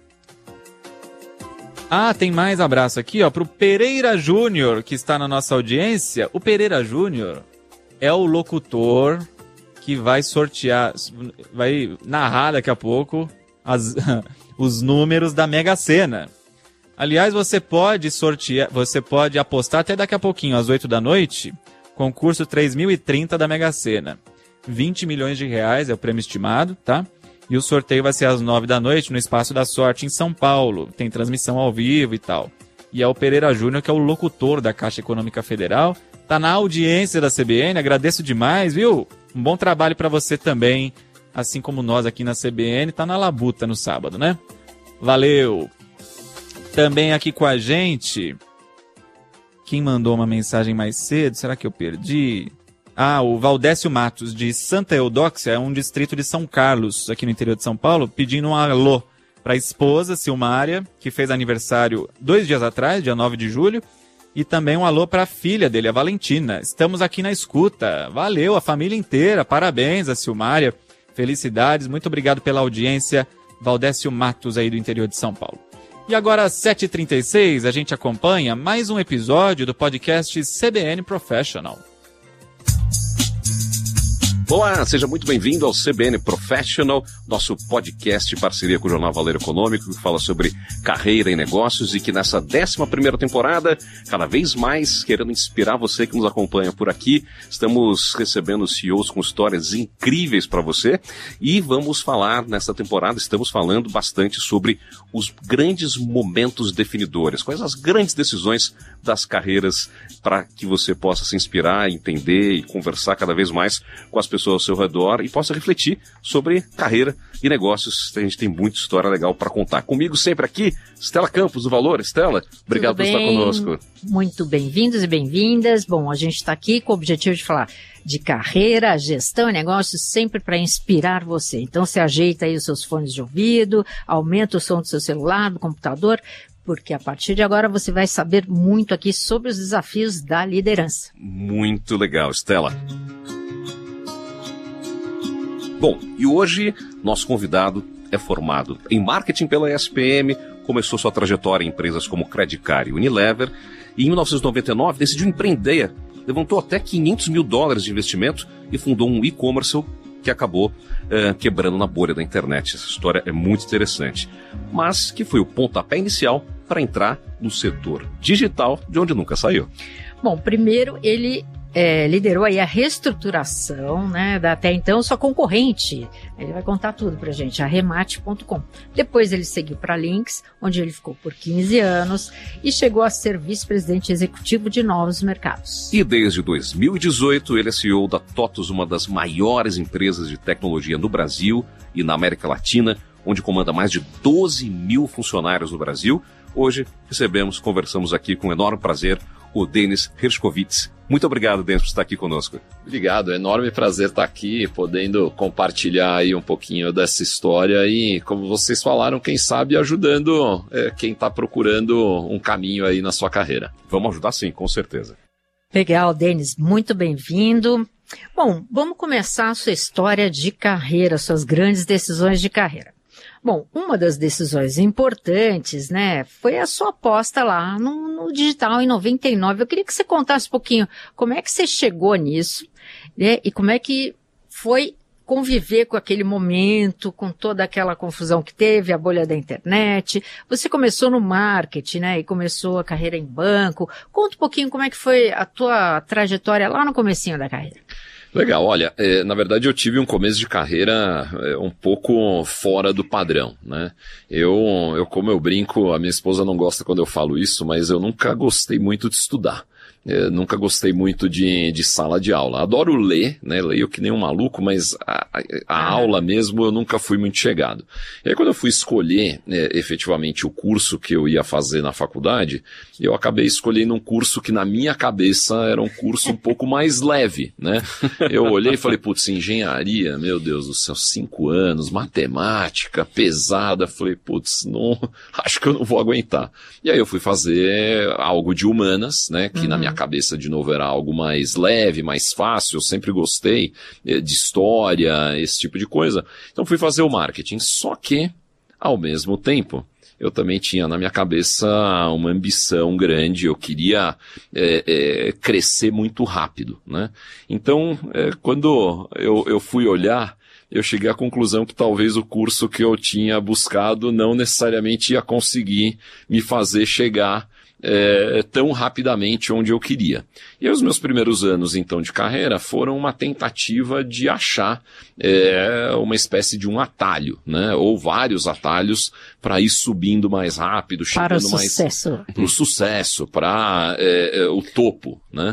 Ah, tem mais abraço aqui, ó, pro Pereira Júnior, que está na nossa audiência. O Pereira Júnior é o locutor que vai sortear, vai narrar daqui a pouco os números da Mega Sena. Aliás, você pode sortear, você pode apostar até daqui a pouquinho, às 8 da noite, concurso 3030 da Mega Sena. 20 milhões de reais é o prêmio estimado, tá? E o sorteio vai ser às 9 da noite no Espaço da Sorte em São Paulo. Tem transmissão ao vivo e tal. E é o Pereira Júnior, que é o locutor da Caixa Econômica Federal. Tá na audiência da CBN, agradeço demais, viu? Um bom trabalho para você também, assim como nós aqui na CBN. Tá na labuta no sábado, né? Valeu! Também aqui com a gente, quem mandou uma mensagem mais cedo, será que eu perdi? O Valdécio Matos, de Santa Eudóxia, é um distrito de São Carlos, aqui no interior de São Paulo, pedindo um alô para a esposa, Silmária, que fez aniversário 2 dias atrás, dia 9 de julho, e também um alô para a filha dele, a Valentina. Estamos aqui na escuta. Valeu, a família inteira. Parabéns a Silmária. Felicidades. Muito obrigado pela audiência. Valdécio Matos aí do interior de São Paulo. E agora, às 7h36, a gente acompanha mais um episódio do podcast CBN Professional. Olá, seja muito bem-vindo ao CBN Professional, nosso podcast em parceria com o Jornal Valor Econômico, que fala sobre carreira e negócios e que nessa 11ª temporada, cada vez mais querendo inspirar você que nos acompanha por aqui, estamos recebendo CEOs com histórias incríveis para você e vamos falar nessa temporada, estamos falando bastante sobre os grandes momentos definidores, quais as grandes decisões das carreiras para que você possa se inspirar, entender e conversar cada vez mais com as pessoas ao seu redor e possa refletir sobre carreira e negócios. A gente tem muita história legal para contar. Comigo sempre aqui, Estela Campos, do Valor. Estela, obrigado por estar conosco. Muito bem-vindos e bem-vindas. Bom, a gente está aqui com o objetivo de falar de carreira, gestão e negócios, sempre para inspirar você. Então, você ajeita aí os seus fones de ouvido, aumenta o som do seu celular, do computador, porque a partir de agora você vai saber muito aqui sobre os desafios da liderança. Muito legal, Estela. Bom, e hoje nosso convidado é formado em marketing pela ESPM, começou sua trajetória em empresas como Credit Card e Unilever, e em 1999 decidiu empreender, levantou até $500 mil de investimento e fundou um e-commerce que acabou quebrando na bolha da internet. Essa história é muito interessante, mas que foi o pontapé inicial para entrar no setor digital, de onde nunca saiu. Bom, primeiro ele liderou aí a reestruturação, né, da até então sua concorrente. Ele vai contar tudo pra gente, a Remate.com. Depois ele seguiu para a Lynx, onde ele ficou por 15 anos e chegou a ser vice-presidente executivo de novos mercados. E desde 2018 ele é CEO da TOTUS, uma das maiores empresas de tecnologia no Brasil e na América Latina, onde comanda mais de 12 mil funcionários no Brasil. Hoje conversamos aqui com enorme prazer o Denis Hershkovitz. Muito obrigado, Denis, por estar aqui conosco. Obrigado, é enorme prazer estar aqui, podendo compartilhar aí um pouquinho dessa história e, como vocês falaram, quem sabe ajudando quem está procurando um caminho aí na sua carreira. Vamos ajudar sim, com certeza. Legal, Denis, muito bem-vindo. Bom, vamos começar a sua história de carreira, suas grandes decisões de carreira. Bom, uma das decisões importantes, né, foi a sua aposta lá no digital em 99. Eu queria que você contasse um pouquinho como é que você chegou nisso, né, e como é que foi conviver com aquele momento, com toda aquela confusão que teve, a bolha da internet. Você começou no marketing, né, e começou a carreira em banco. Conta um pouquinho como é que foi a tua trajetória lá no comecinho da carreira. Legal, olha, na verdade eu tive um começo de carreira um pouco fora do padrão, né? Eu, como eu brinco, a minha esposa não gosta quando eu falo isso, mas eu nunca gostei muito de estudar. Nunca gostei muito de sala de aula. Adoro ler, né? Leio que nem um maluco, mas a aula mesmo eu nunca fui muito chegado. E aí quando eu fui escolher efetivamente o curso que eu ia fazer na faculdade, eu acabei escolhendo um curso que na minha cabeça era um curso um pouco mais leve, né? Eu olhei e falei, putz, engenharia, meu Deus do céu, 5 anos, matemática, pesada. Falei, putz, não, acho que eu não vou aguentar. E aí eu fui fazer algo de humanas, né? Que na minha cabeça, de novo, era algo mais leve, mais fácil. Eu sempre gostei de história, esse tipo de coisa. Então fui fazer o marketing. Só que, ao mesmo tempo, eu também tinha na minha cabeça uma ambição grande. Eu queria crescer muito rápido, né? Então, quando eu fui olhar, eu cheguei à conclusão que talvez o curso que eu tinha buscado não necessariamente ia conseguir me fazer chegar tão rapidamente onde eu queria. E aí, os meus primeiros anos, então, de carreira foram uma tentativa de achar uma espécie de um atalho, né? Ou vários atalhos para ir subindo mais rápido, chegando mais para o sucesso, para o topo, né?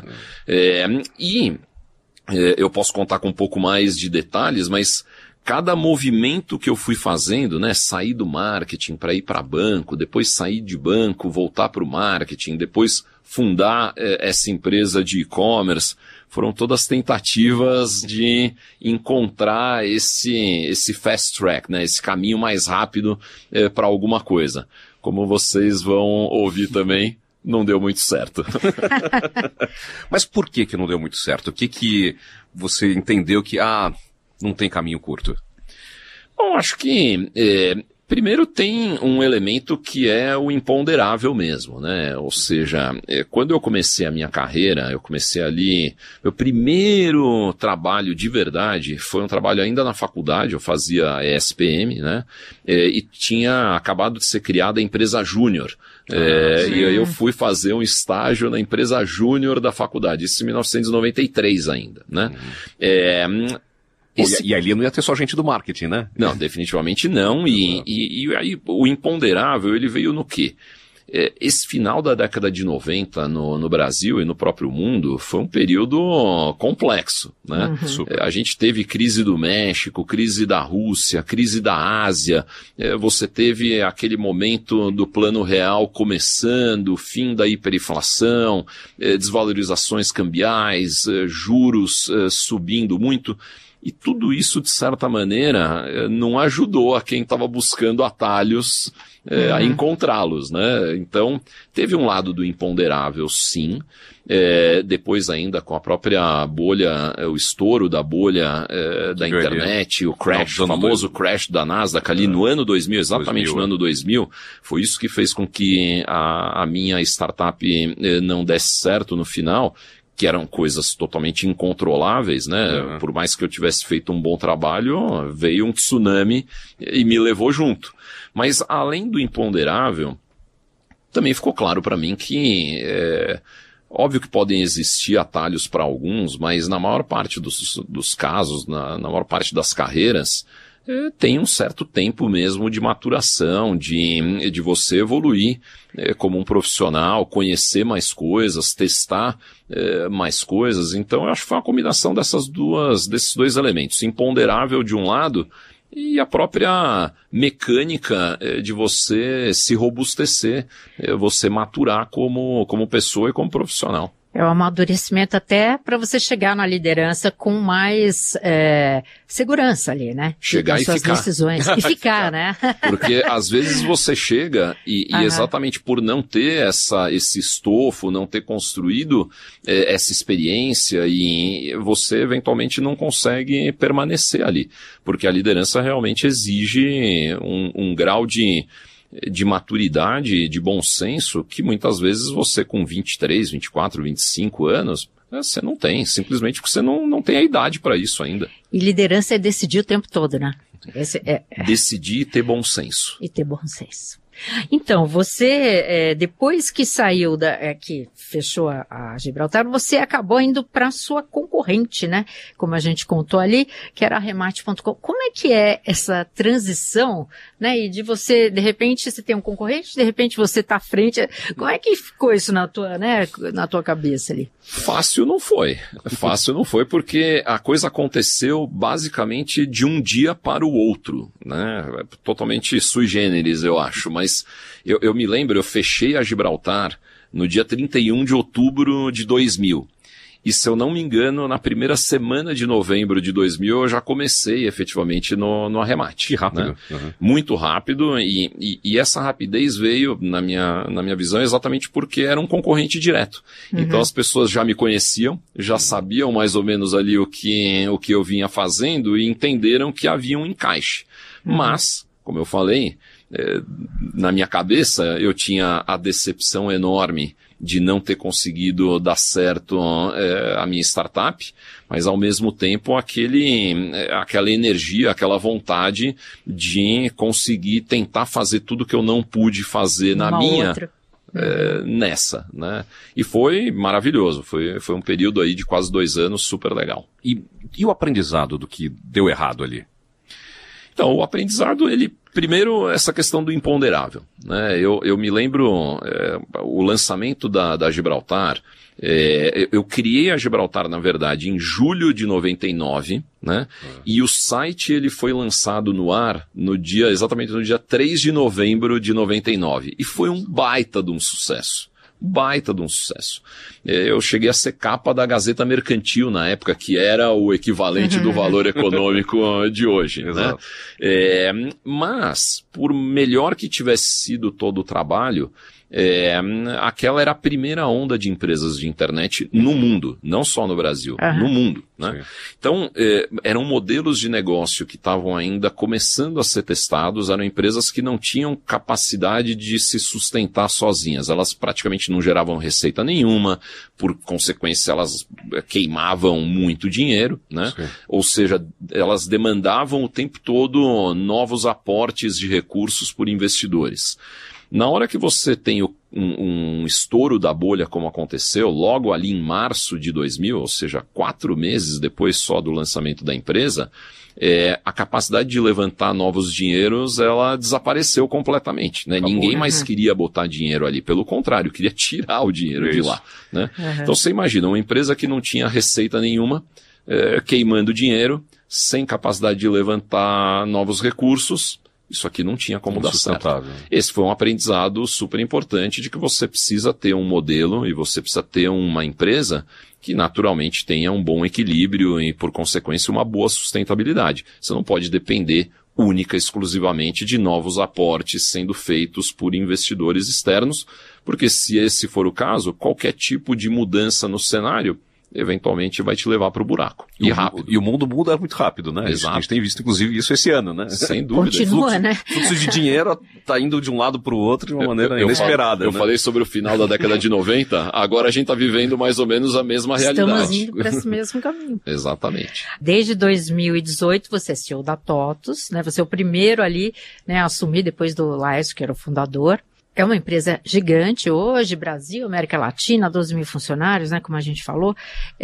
Eu posso contar com um pouco mais de detalhes, mas cada movimento que eu fui fazendo, né, sair do marketing para ir para banco, depois sair de banco, voltar para o marketing, depois fundar essa empresa de e-commerce, foram todas tentativas de encontrar esse fast track, né, esse caminho mais rápido para alguma coisa. Como vocês vão ouvir também, não deu muito certo. Mas por que não deu muito certo? O que você entendeu que não tem caminho curto? Bom, acho que primeiro tem um elemento que é o imponderável mesmo, né? Ou seja, quando eu comecei a minha carreira, eu comecei ali, meu primeiro trabalho de verdade foi um trabalho ainda na faculdade, eu fazia ESPM, né? E tinha acabado de ser criada a empresa Júnior. E aí eu fui fazer um estágio na empresa Júnior da faculdade, isso em 1993 ainda, né? E ali não ia ter só gente do marketing, né? Não, definitivamente não. E aí o imponderável, ele veio no quê? Esse final da década de 90 no Brasil e no próprio mundo foi um período complexo, né? A gente teve crise do México, crise da Rússia, crise da Ásia, você teve aquele momento do Plano Real começando, fim da hiperinflação, desvalorizações cambiais, juros subindo muito. E tudo isso, de certa maneira, não ajudou a quem estava buscando atalhos a encontrá-los, né? Então, teve um lado do imponderável, sim. Depois ainda com a própria bolha, o estouro da bolha da internet, o crash, o famoso crash da Nasdaq ali no ano 2000, exatamente no ano 2000, foi isso que fez com que a minha startup não desse certo no final, que eram coisas totalmente incontroláveis, né? Por mais que eu tivesse feito um bom trabalho, veio um tsunami e me levou junto. Mas além do imponderável, também ficou claro para mim que óbvio que podem existir atalhos para alguns, mas na maior parte dos casos, na maior parte das carreiras, tem um certo tempo mesmo de maturação, de você evoluir como um profissional, conhecer mais coisas, testar mais coisas. Então eu acho que foi uma combinação desses dois elementos, imponderável de um lado e a própria mecânica de você se robustecer, você maturar como pessoa e como profissional. É o amadurecimento até para você chegar na liderança com mais segurança ali, né? Chegar e suas ficar. Decisões. E ficar, né? Porque às vezes você chega e exatamente por não ter esse estofo, não ter construído essa experiência, e você eventualmente não consegue permanecer ali. Porque a liderança realmente exige um grau de maturidade, de bom senso, que muitas vezes você com 23, 24, 25 anos, você não tem, simplesmente porque você não tem a idade para isso ainda. E liderança é decidir o tempo todo, né? Decidir e ter bom senso. E ter bom senso. Então, você, depois que saiu que fechou a Gibraltar, você acabou indo para sua concorrente, né? Como a gente contou ali, que era a Remate.com. Como é que é essa transição, né? E de você, de repente, você tem um concorrente, de repente você está à frente. Como é que ficou isso na tua cabeça ali? Fácil não foi. Fácil não foi porque a coisa aconteceu basicamente de um dia para o outro, né? Totalmente sui generis, eu acho. Mas eu me lembro, eu fechei a Gibraltar no dia 31 de outubro de 2000. E se eu não me engano, na primeira semana de novembro de 2000, eu já comecei efetivamente no Arremate. Que rápido. Né? Muito rápido, e essa rapidez veio, na minha visão, exatamente porque era um concorrente direto. Então as pessoas já me conheciam, já sabiam mais ou menos ali o que eu vinha fazendo e entenderam que havia um encaixe. Mas, como eu falei, na minha cabeça eu tinha a decepção enorme de não ter conseguido dar certo a minha startup, mas ao mesmo tempo aquela energia, aquela vontade de conseguir tentar fazer tudo que eu não pude fazer na minha nessa, né? E foi maravilhoso, foi um período aí de quase 2 anos super legal. E o aprendizado do que deu errado ali? Então, o aprendizado, primeiro, essa questão do imponderável, né? Eu me lembro, o lançamento da Gibraltar, eu criei a Gibraltar, na verdade, em julho de 99, né? E o site, ele foi lançado no ar exatamente no dia 3 de novembro de 99. E foi um baita de um sucesso. Eu cheguei a ser capa da Gazeta Mercantil na época, que era o equivalente do Valor Econômico de hoje, né? Mas, por melhor que tivesse sido todo o trabalho, aquela era a primeira onda de empresas de internet no mundo, não só no Brasil, no mundo, né? Então, eram modelos de negócio que estavam ainda começando a ser testados, eram empresas que não tinham capacidade de se sustentar sozinhas, elas praticamente não geravam receita nenhuma, por consequência elas queimavam muito dinheiro, né? Ou seja, elas demandavam o tempo todo novos aportes de recursos por investidores. Na hora que você tem um estouro da bolha, como aconteceu, logo ali em março de 2000, ou seja, 4 meses depois só do lançamento da empresa, a capacidade de levantar novos dinheiros, ela desapareceu completamente, né? Ninguém mais queria botar dinheiro ali, pelo contrário, queria tirar o dinheiro de lá, né? Então você imagina, uma empresa que não tinha receita nenhuma, queimando dinheiro, sem capacidade de levantar novos recursos. Isso aqui não tinha como dar certo. Esse foi um aprendizado super importante de que você precisa ter um modelo e você precisa ter uma empresa que naturalmente tenha um bom equilíbrio e, por consequência, uma boa sustentabilidade. Você não pode depender única e exclusivamente de novos aportes sendo feitos por investidores externos, porque se esse for o caso, qualquer tipo de mudança no cenário eventualmente vai te levar para o buraco. E rápido. E o mundo muda muito rápido, né? Exato. A gente tem visto, inclusive, isso esse ano, né? Sem dúvida. Continua, né? Fluxo de dinheiro tá indo de um lado para o outro de uma maneira inesperada. Eu falei sobre o final da década de 90, agora a gente está vivendo mais ou menos a mesma realidade. Estamos indo para esse mesmo caminho. Exatamente. Desde 2018, você é CEO da TOTVS, né? Você é o primeiro ali, né, a assumir depois do Laércio, que era o fundador. É uma empresa gigante hoje, Brasil, América Latina, 12 mil funcionários, né, como a gente falou,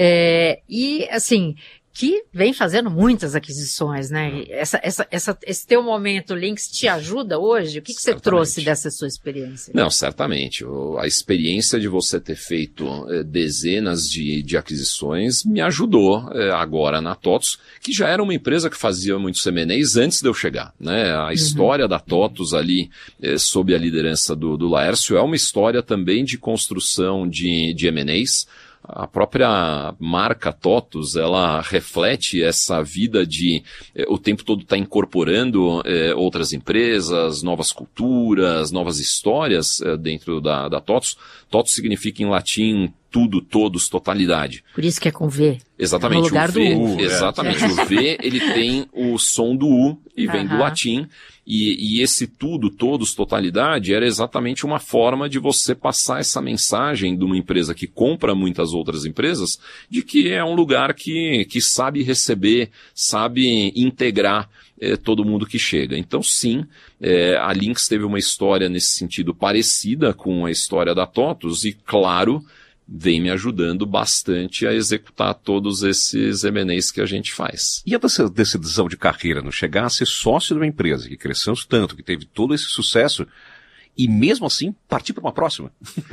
e assim, que vem fazendo muitas aquisições, né? Esse teu momento, Lynx, te ajuda hoje? O que você trouxe dessa sua experiência? Não, certamente. A experiência de você ter feito dezenas de aquisições me ajudou agora na TOTVS, que já era uma empresa que fazia muitos M&As antes de eu chegar, né? A história da TOTVS ali, sob a liderança do Laércio, é uma história também de construção de M&As. A própria marca TOTVS, ela reflete essa vida de o tempo todo estar incorporando outras empresas, novas culturas, novas histórias dentro da TOTVS. TOTVS significa em latim tudo, todos, totalidade. Por isso que é com V. Exatamente, no lugar o V, do U. Exatamente, o V, ele tem o som do U e vem do latim. E esse tudo, todos, totalidade, era exatamente uma forma de você passar essa mensagem de uma empresa que compra muitas outras empresas, de que é um lugar que sabe receber, sabe integrar todo mundo que chega. Então, sim, a Lynx teve uma história nesse sentido parecida com a história da TOTVS e, claro, vem me ajudando bastante a executar todos esses M&As que a gente faz. E a decisão de carreira, não chegar a ser sócio de uma empresa que cresceu tanto, que teve todo esse sucesso, e mesmo assim partir para uma próxima?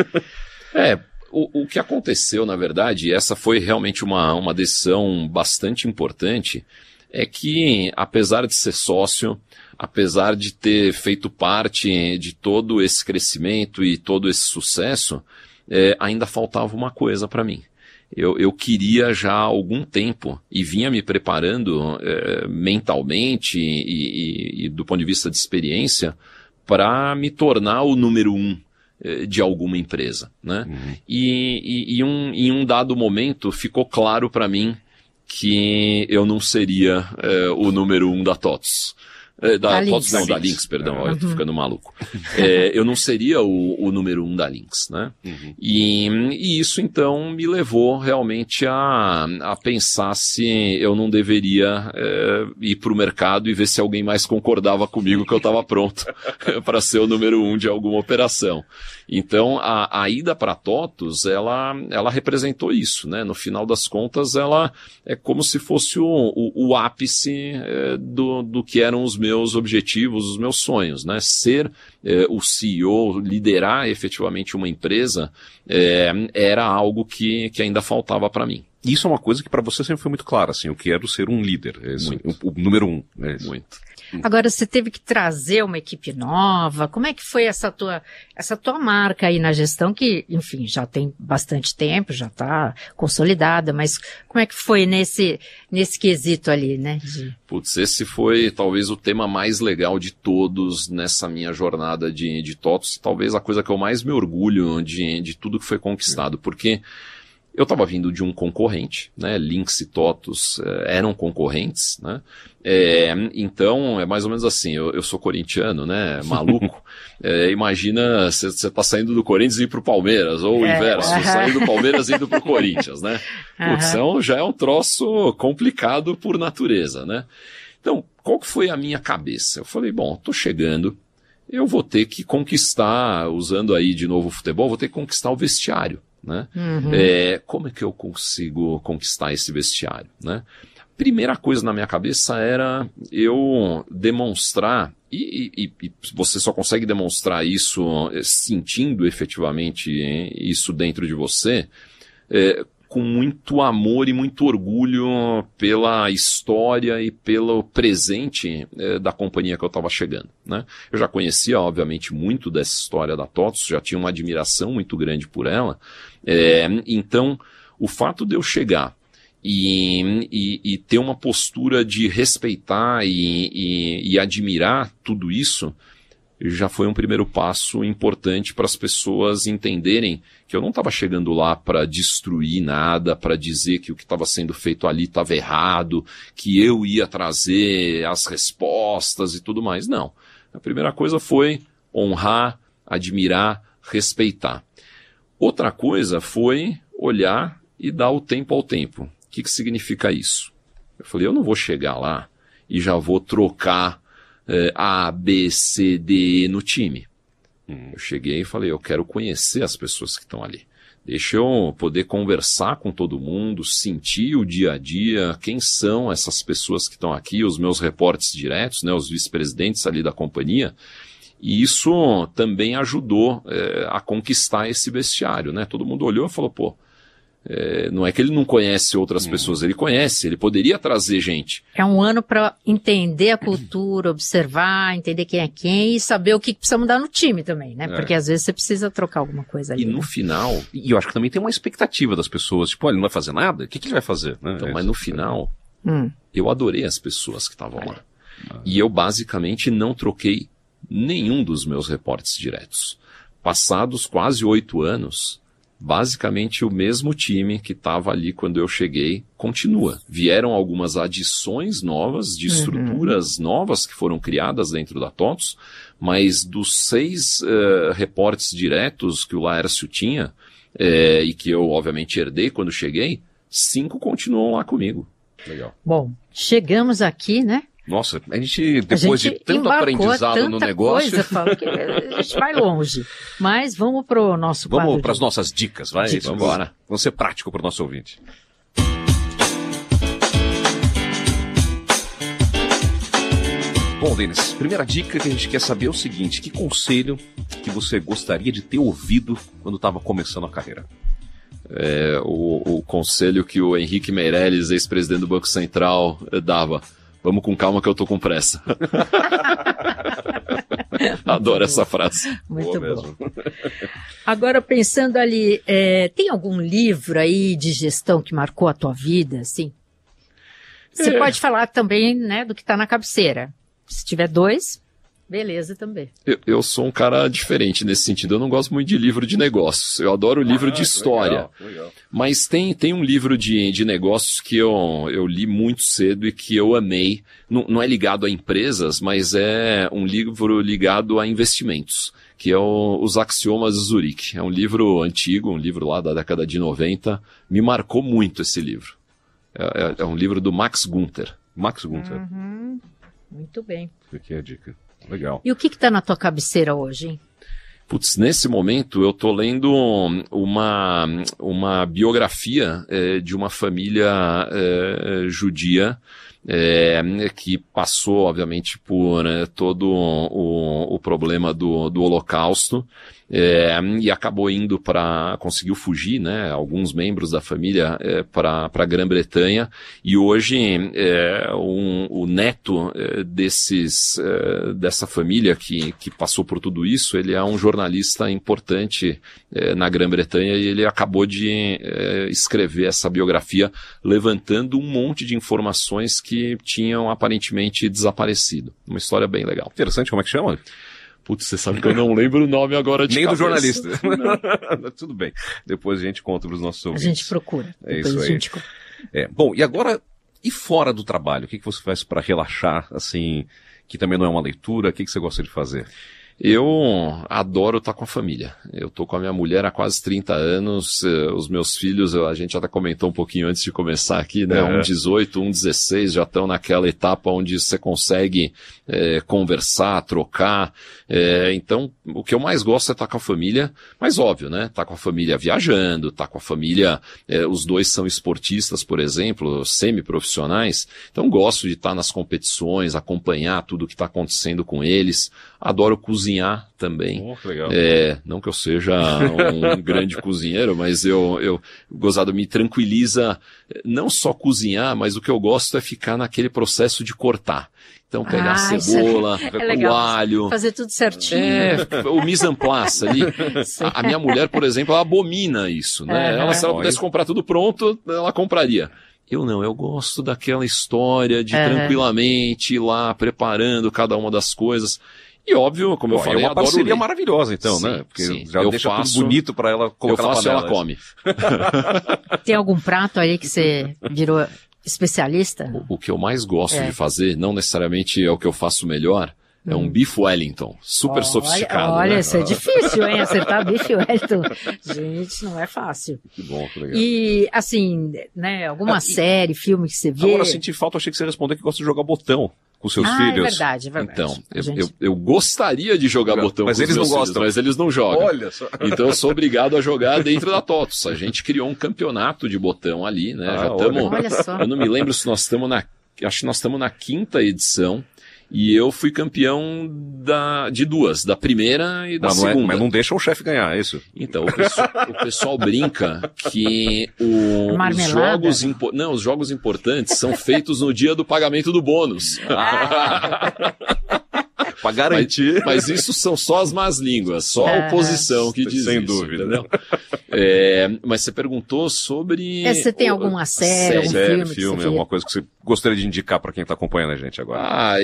O que aconteceu, na verdade, e essa foi realmente uma decisão bastante importante, é que, apesar de ser sócio, apesar de ter feito parte de todo esse crescimento e todo esse sucesso, ainda faltava uma coisa para mim. Eu queria já há algum tempo e vinha me preparando mentalmente e do ponto de vista de experiência para me tornar o número 1 de alguma empresa, né? E em um dado momento ficou claro para mim que eu não seria o número 1 da TOTVS. Da TOTVS não, da Lynx, perdão, eu tô ficando maluco. Eu não seria o número 1 da Lynx, né? E isso então me levou realmente a pensar se eu não deveria ir para o mercado e ver se alguém mais concordava comigo que eu estava pronto para ser o número 1 de alguma operação. Então, a ida para a TOTVS, ela representou isso, né? No final das contas, ela é como se fosse o ápice do que eram os meus objetivos, os meus sonhos, né? Ser o CEO, liderar efetivamente uma empresa, era algo que ainda faltava para mim. Isso é uma coisa que para você sempre foi muito clara, assim, eu quero ser um líder, o número 1. Né? Muito. Agora, você teve que trazer uma equipe nova, como é que foi essa tua marca aí na gestão, que, enfim, já tem bastante tempo, já está consolidada, mas como é que foi nesse quesito ali, né? Putz, esse foi talvez o tema mais legal de todos nessa minha jornada de TOTVS, talvez a coisa que eu mais me orgulho de tudo que foi conquistado, porque eu estava vindo de um concorrente, né? Lynx e TOTVS eram concorrentes, né? Então, é mais ou menos assim, eu sou corintiano, né? Maluco. Imagina, você tá saindo do Corinthians e ir pro Palmeiras, ou o inverso, saindo do Palmeiras e indo pro Corinthians, né? Putz, já é um troço complicado por natureza, né? Então, qual que foi a minha cabeça? Eu falei, bom, tô chegando, eu vou ter que conquistar, usando aí de novo o futebol, vou ter que conquistar o vestiário. Né? Como é que eu consigo conquistar esse vestiário? Né? Primeira coisa na minha cabeça era eu demonstrar, e você só consegue demonstrar isso sentindo efetivamente isso dentro de você, com muito amor e muito orgulho pela história e pelo presente da companhia que eu estava chegando. Né? Eu já conhecia, obviamente, muito dessa história da TOTVS, já tinha uma admiração muito grande por ela. Então, o fato de eu chegar e ter uma postura de respeitar e admirar tudo isso, já foi um primeiro passo importante para as pessoas entenderem que eu não estava chegando lá para destruir nada, para dizer que o que estava sendo feito ali estava errado, que eu ia trazer as respostas e tudo mais. Não. A primeira coisa foi honrar, admirar, respeitar. Outra coisa foi olhar e dar o tempo ao tempo. O que significa isso? Eu falei, eu não vou chegar lá e já vou trocar A, B, C, D, E no time. Eu cheguei e falei, eu quero conhecer as pessoas que estão ali. Deixa eu poder conversar com todo mundo, sentir o dia a dia, quem são essas pessoas que estão aqui, os meus reportes diretos, né, os vice-presidentes ali da companhia. E isso também ajudou a conquistar esse vestiário, né? Todo mundo olhou e falou, pô, não é que ele não conhece outras pessoas, ele conhece, ele poderia trazer gente. É um ano para entender a cultura, observar, entender quem é quem e saber o que precisa mudar no time também, né? Porque às vezes você precisa trocar alguma coisa ali. E no final, e eu acho que também tem uma expectativa das pessoas, tipo, ele não vai fazer nada? O que ele vai fazer? Né? Então, mas no final, eu adorei as pessoas que estavam lá. E eu basicamente não troquei nenhum dos meus reportes diretos. Passados quase 8 anos, basicamente o mesmo time que estava ali quando eu cheguei continua. Vieram algumas adições novas, de estruturas novas que foram criadas dentro da TOTVS, mas dos 6 reportes diretos que o Laércio tinha, e que eu obviamente herdei quando cheguei, 5 continuam lá comigo. Legal. Bom, chegamos aqui, né? Nossa, a gente, depois de tanto aprendizado no negócio... Coisa, falo que a gente vai longe. Mas vamos para o nosso quadro. Vamos para as nossas dicas, vai? Vamos embora. Vamos ser prático para o nosso ouvinte. Bom, Denis, primeira dica que a gente quer saber é o seguinte, que conselho que você gostaria de ter ouvido quando estava começando a carreira? O conselho que o Henrique Meirelles, ex-presidente do Banco Central, dava... Vamos com calma que eu tô com pressa. Adoro essa frase. Muito bom. Agora, pensando ali, tem algum livro aí de gestão que marcou a tua vida, assim? Você pode falar também, né, do que está na cabeceira. Se tiver 2... beleza também. Eu sou um cara diferente nesse sentido. Eu não gosto muito de livro de negócios. Eu adoro livro de história. Legal. Mas tem um livro de negócios que eu li muito cedo e que eu amei. Não é ligado a empresas, mas é um livro ligado a investimentos, que é Os Axiomas de Zurique. É um livro antigo, um livro lá da década de 90. Me marcou muito esse livro. É um livro do Max Gunther. Uhum. Muito bem. Aqui é a dica. Legal. E o que está na tua cabeceira hoje, hein? Putz, nesse momento eu tô lendo uma biografia de uma família judia que passou, obviamente, por todo o problema do Holocausto e acabou indo conseguiu fugir, né, alguns membros da família para a Grã-Bretanha, e hoje o neto dessa família que passou por tudo isso, ele é um jornalista importante na Grã-Bretanha, e ele acabou de escrever essa biografia levantando um monte de informações que tinham aparentemente desaparecido. Uma história bem legal. Interessante, como é que chama? Putz, você sabe que eu não lembro o nome agora de nem cabeça. Do jornalista. Tudo bem. Depois a gente conta para os nossos ouvintes. A gente procura. É isso aí. Bom, e agora, e fora do trabalho? O que você faz para relaxar, assim, que também não é uma leitura? O que você gosta de fazer? Eu adoro estar com a família. Eu tô com a minha mulher há quase 30 anos, os meus filhos, a gente até comentou um pouquinho antes de começar aqui, né? Um 18, um 16, já estão naquela etapa onde você consegue conversar, trocar. Então, o que eu mais gosto é estar com a família, mas óbvio, né? Estar com a família viajando, estar com a família, os dois são esportistas, por exemplo, semi-profissionais, então gosto de estar nas competições, acompanhar tudo o que está acontecendo com eles. Adoro cozinhar também. Que legal. Não que eu seja um grande cozinheiro, mas gozado, me tranquiliza não só cozinhar, mas o que eu gosto é ficar naquele processo de cortar. Então pegar a cebola, o alho. Fazer tudo certinho. O mise en place ali. A minha mulher, por exemplo, ela abomina isso, né? Se ela pudesse comprar tudo pronto, ela compraria. Eu não, eu gosto daquela história de tranquilamente ir lá preparando cada uma das coisas. E óbvio, como eu falei, é uma parceria maravilhosa, então, sim, né? Porque sim, já deixa tudo bonito para ela colocar na panela. Eu faço e ela come. Tem algum prato aí que você virou especialista? O que eu mais gosto de fazer, não necessariamente é o que eu faço melhor, é um Beef Wellington, super sofisticado. Olha, né? Isso é difícil, hein? Acertar Beef Wellington. Gente, não é fácil. Que bom, que legal. E, assim, né, alguma série, filme que você vê? Agora, senti falta, achei que você respondeu que gosta de jogar botão com seus filhos. É verdade. Então, eu gostaria de jogar botão mas com eles os meus não filhos, gostam. mas eles não jogam. Olha só. Então eu sou obrigado a jogar dentro da TOTUS. A gente criou um campeonato de botão ali, né? Já estamos. Olha só. Eu não me lembro se nós estamos acho que nós estamos na 5ª edição. E eu fui campeão de duas, da primeira e da segunda. Mas não deixa o chefe ganhar, é isso? Então, o pessoal brinca que os jogos importantes são feitos no dia do pagamento do bônus. Pra garantir. Mas isso são só as más línguas, só a oposição que diz sem isso. Sem dúvida. Entendeu? Mas você perguntou sobre... Você tem alguma série, algum filme, alguma coisa que você gostaria de indicar para quem está acompanhando a gente agora?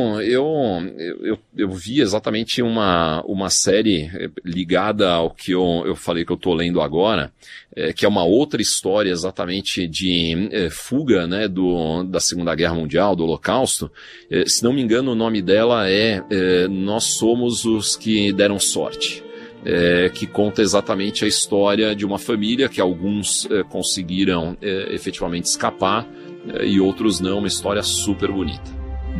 Eu vi exatamente uma série ligada ao que eu falei que eu tô lendo agora, que é uma outra história exatamente de fuga, né, da Segunda Guerra Mundial, do Holocausto. Se não me engano, o nome dela é Nós Somos os que Deram Sorte. Que conta exatamente a história de uma família que alguns conseguiram efetivamente escapar e outros não, uma história super bonita.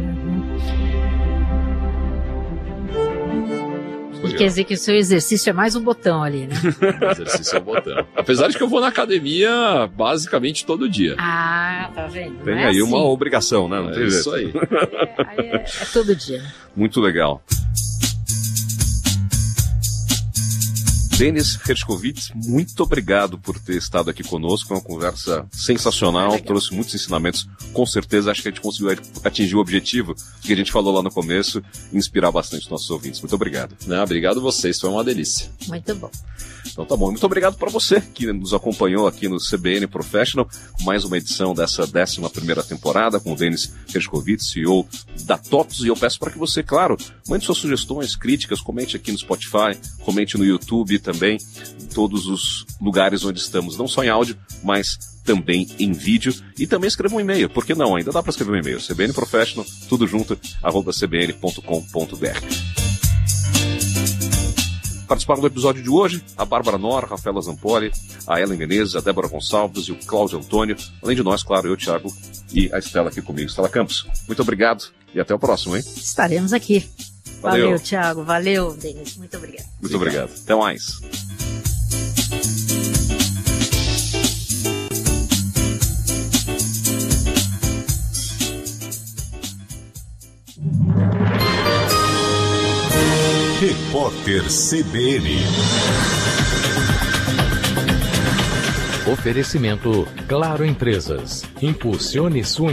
E quer dizer que o seu exercício é mais um botão ali, né? O exercício é um botão. Apesar de que eu vou na academia basicamente todo dia. Ah, tá vendo? Tem aí uma obrigação, né? Não tem isso aí. É todo dia. Muito legal. Denis Hershkovitz, muito obrigado por ter estado aqui conosco. Foi uma conversa sensacional, trouxe muitos ensinamentos. Com certeza, acho que a gente conseguiu atingir o objetivo que a gente falou lá no começo, inspirar bastante os nossos ouvintes. Muito obrigado. Obrigado a vocês, foi uma delícia. Muito bom. Então tá bom. Muito obrigado para você que nos acompanhou aqui no CBN Professional. Mais uma edição dessa 11ª temporada com o Denis Hershkovitz, CEO da TOTVS. E eu peço para que você, claro, mande suas sugestões, críticas, comente aqui no Spotify, comente no YouTube também, em todos os lugares onde estamos, não só em áudio, mas também em vídeo. E também escreva um e-mail. Por que não? Ainda dá para escrever um e-mail. cbnprofessional, tudo junto, @cbn.com.br. Participaram do episódio de hoje a Bárbara Nor, a Rafaela Zampoli, a Ellen Menezes, a Débora Gonçalves e o Cláudio Antônio. Além de nós, claro, eu, Thiago, e a Estela aqui comigo, Estela Campos. Muito obrigado e até o próximo, hein? Estaremos aqui. Valeu, Thiago. Valeu, Denis. Muito obrigado. Muito obrigado. Até mais. Repórter CBN. Oferecimento Claro Empresas. Impulsione sua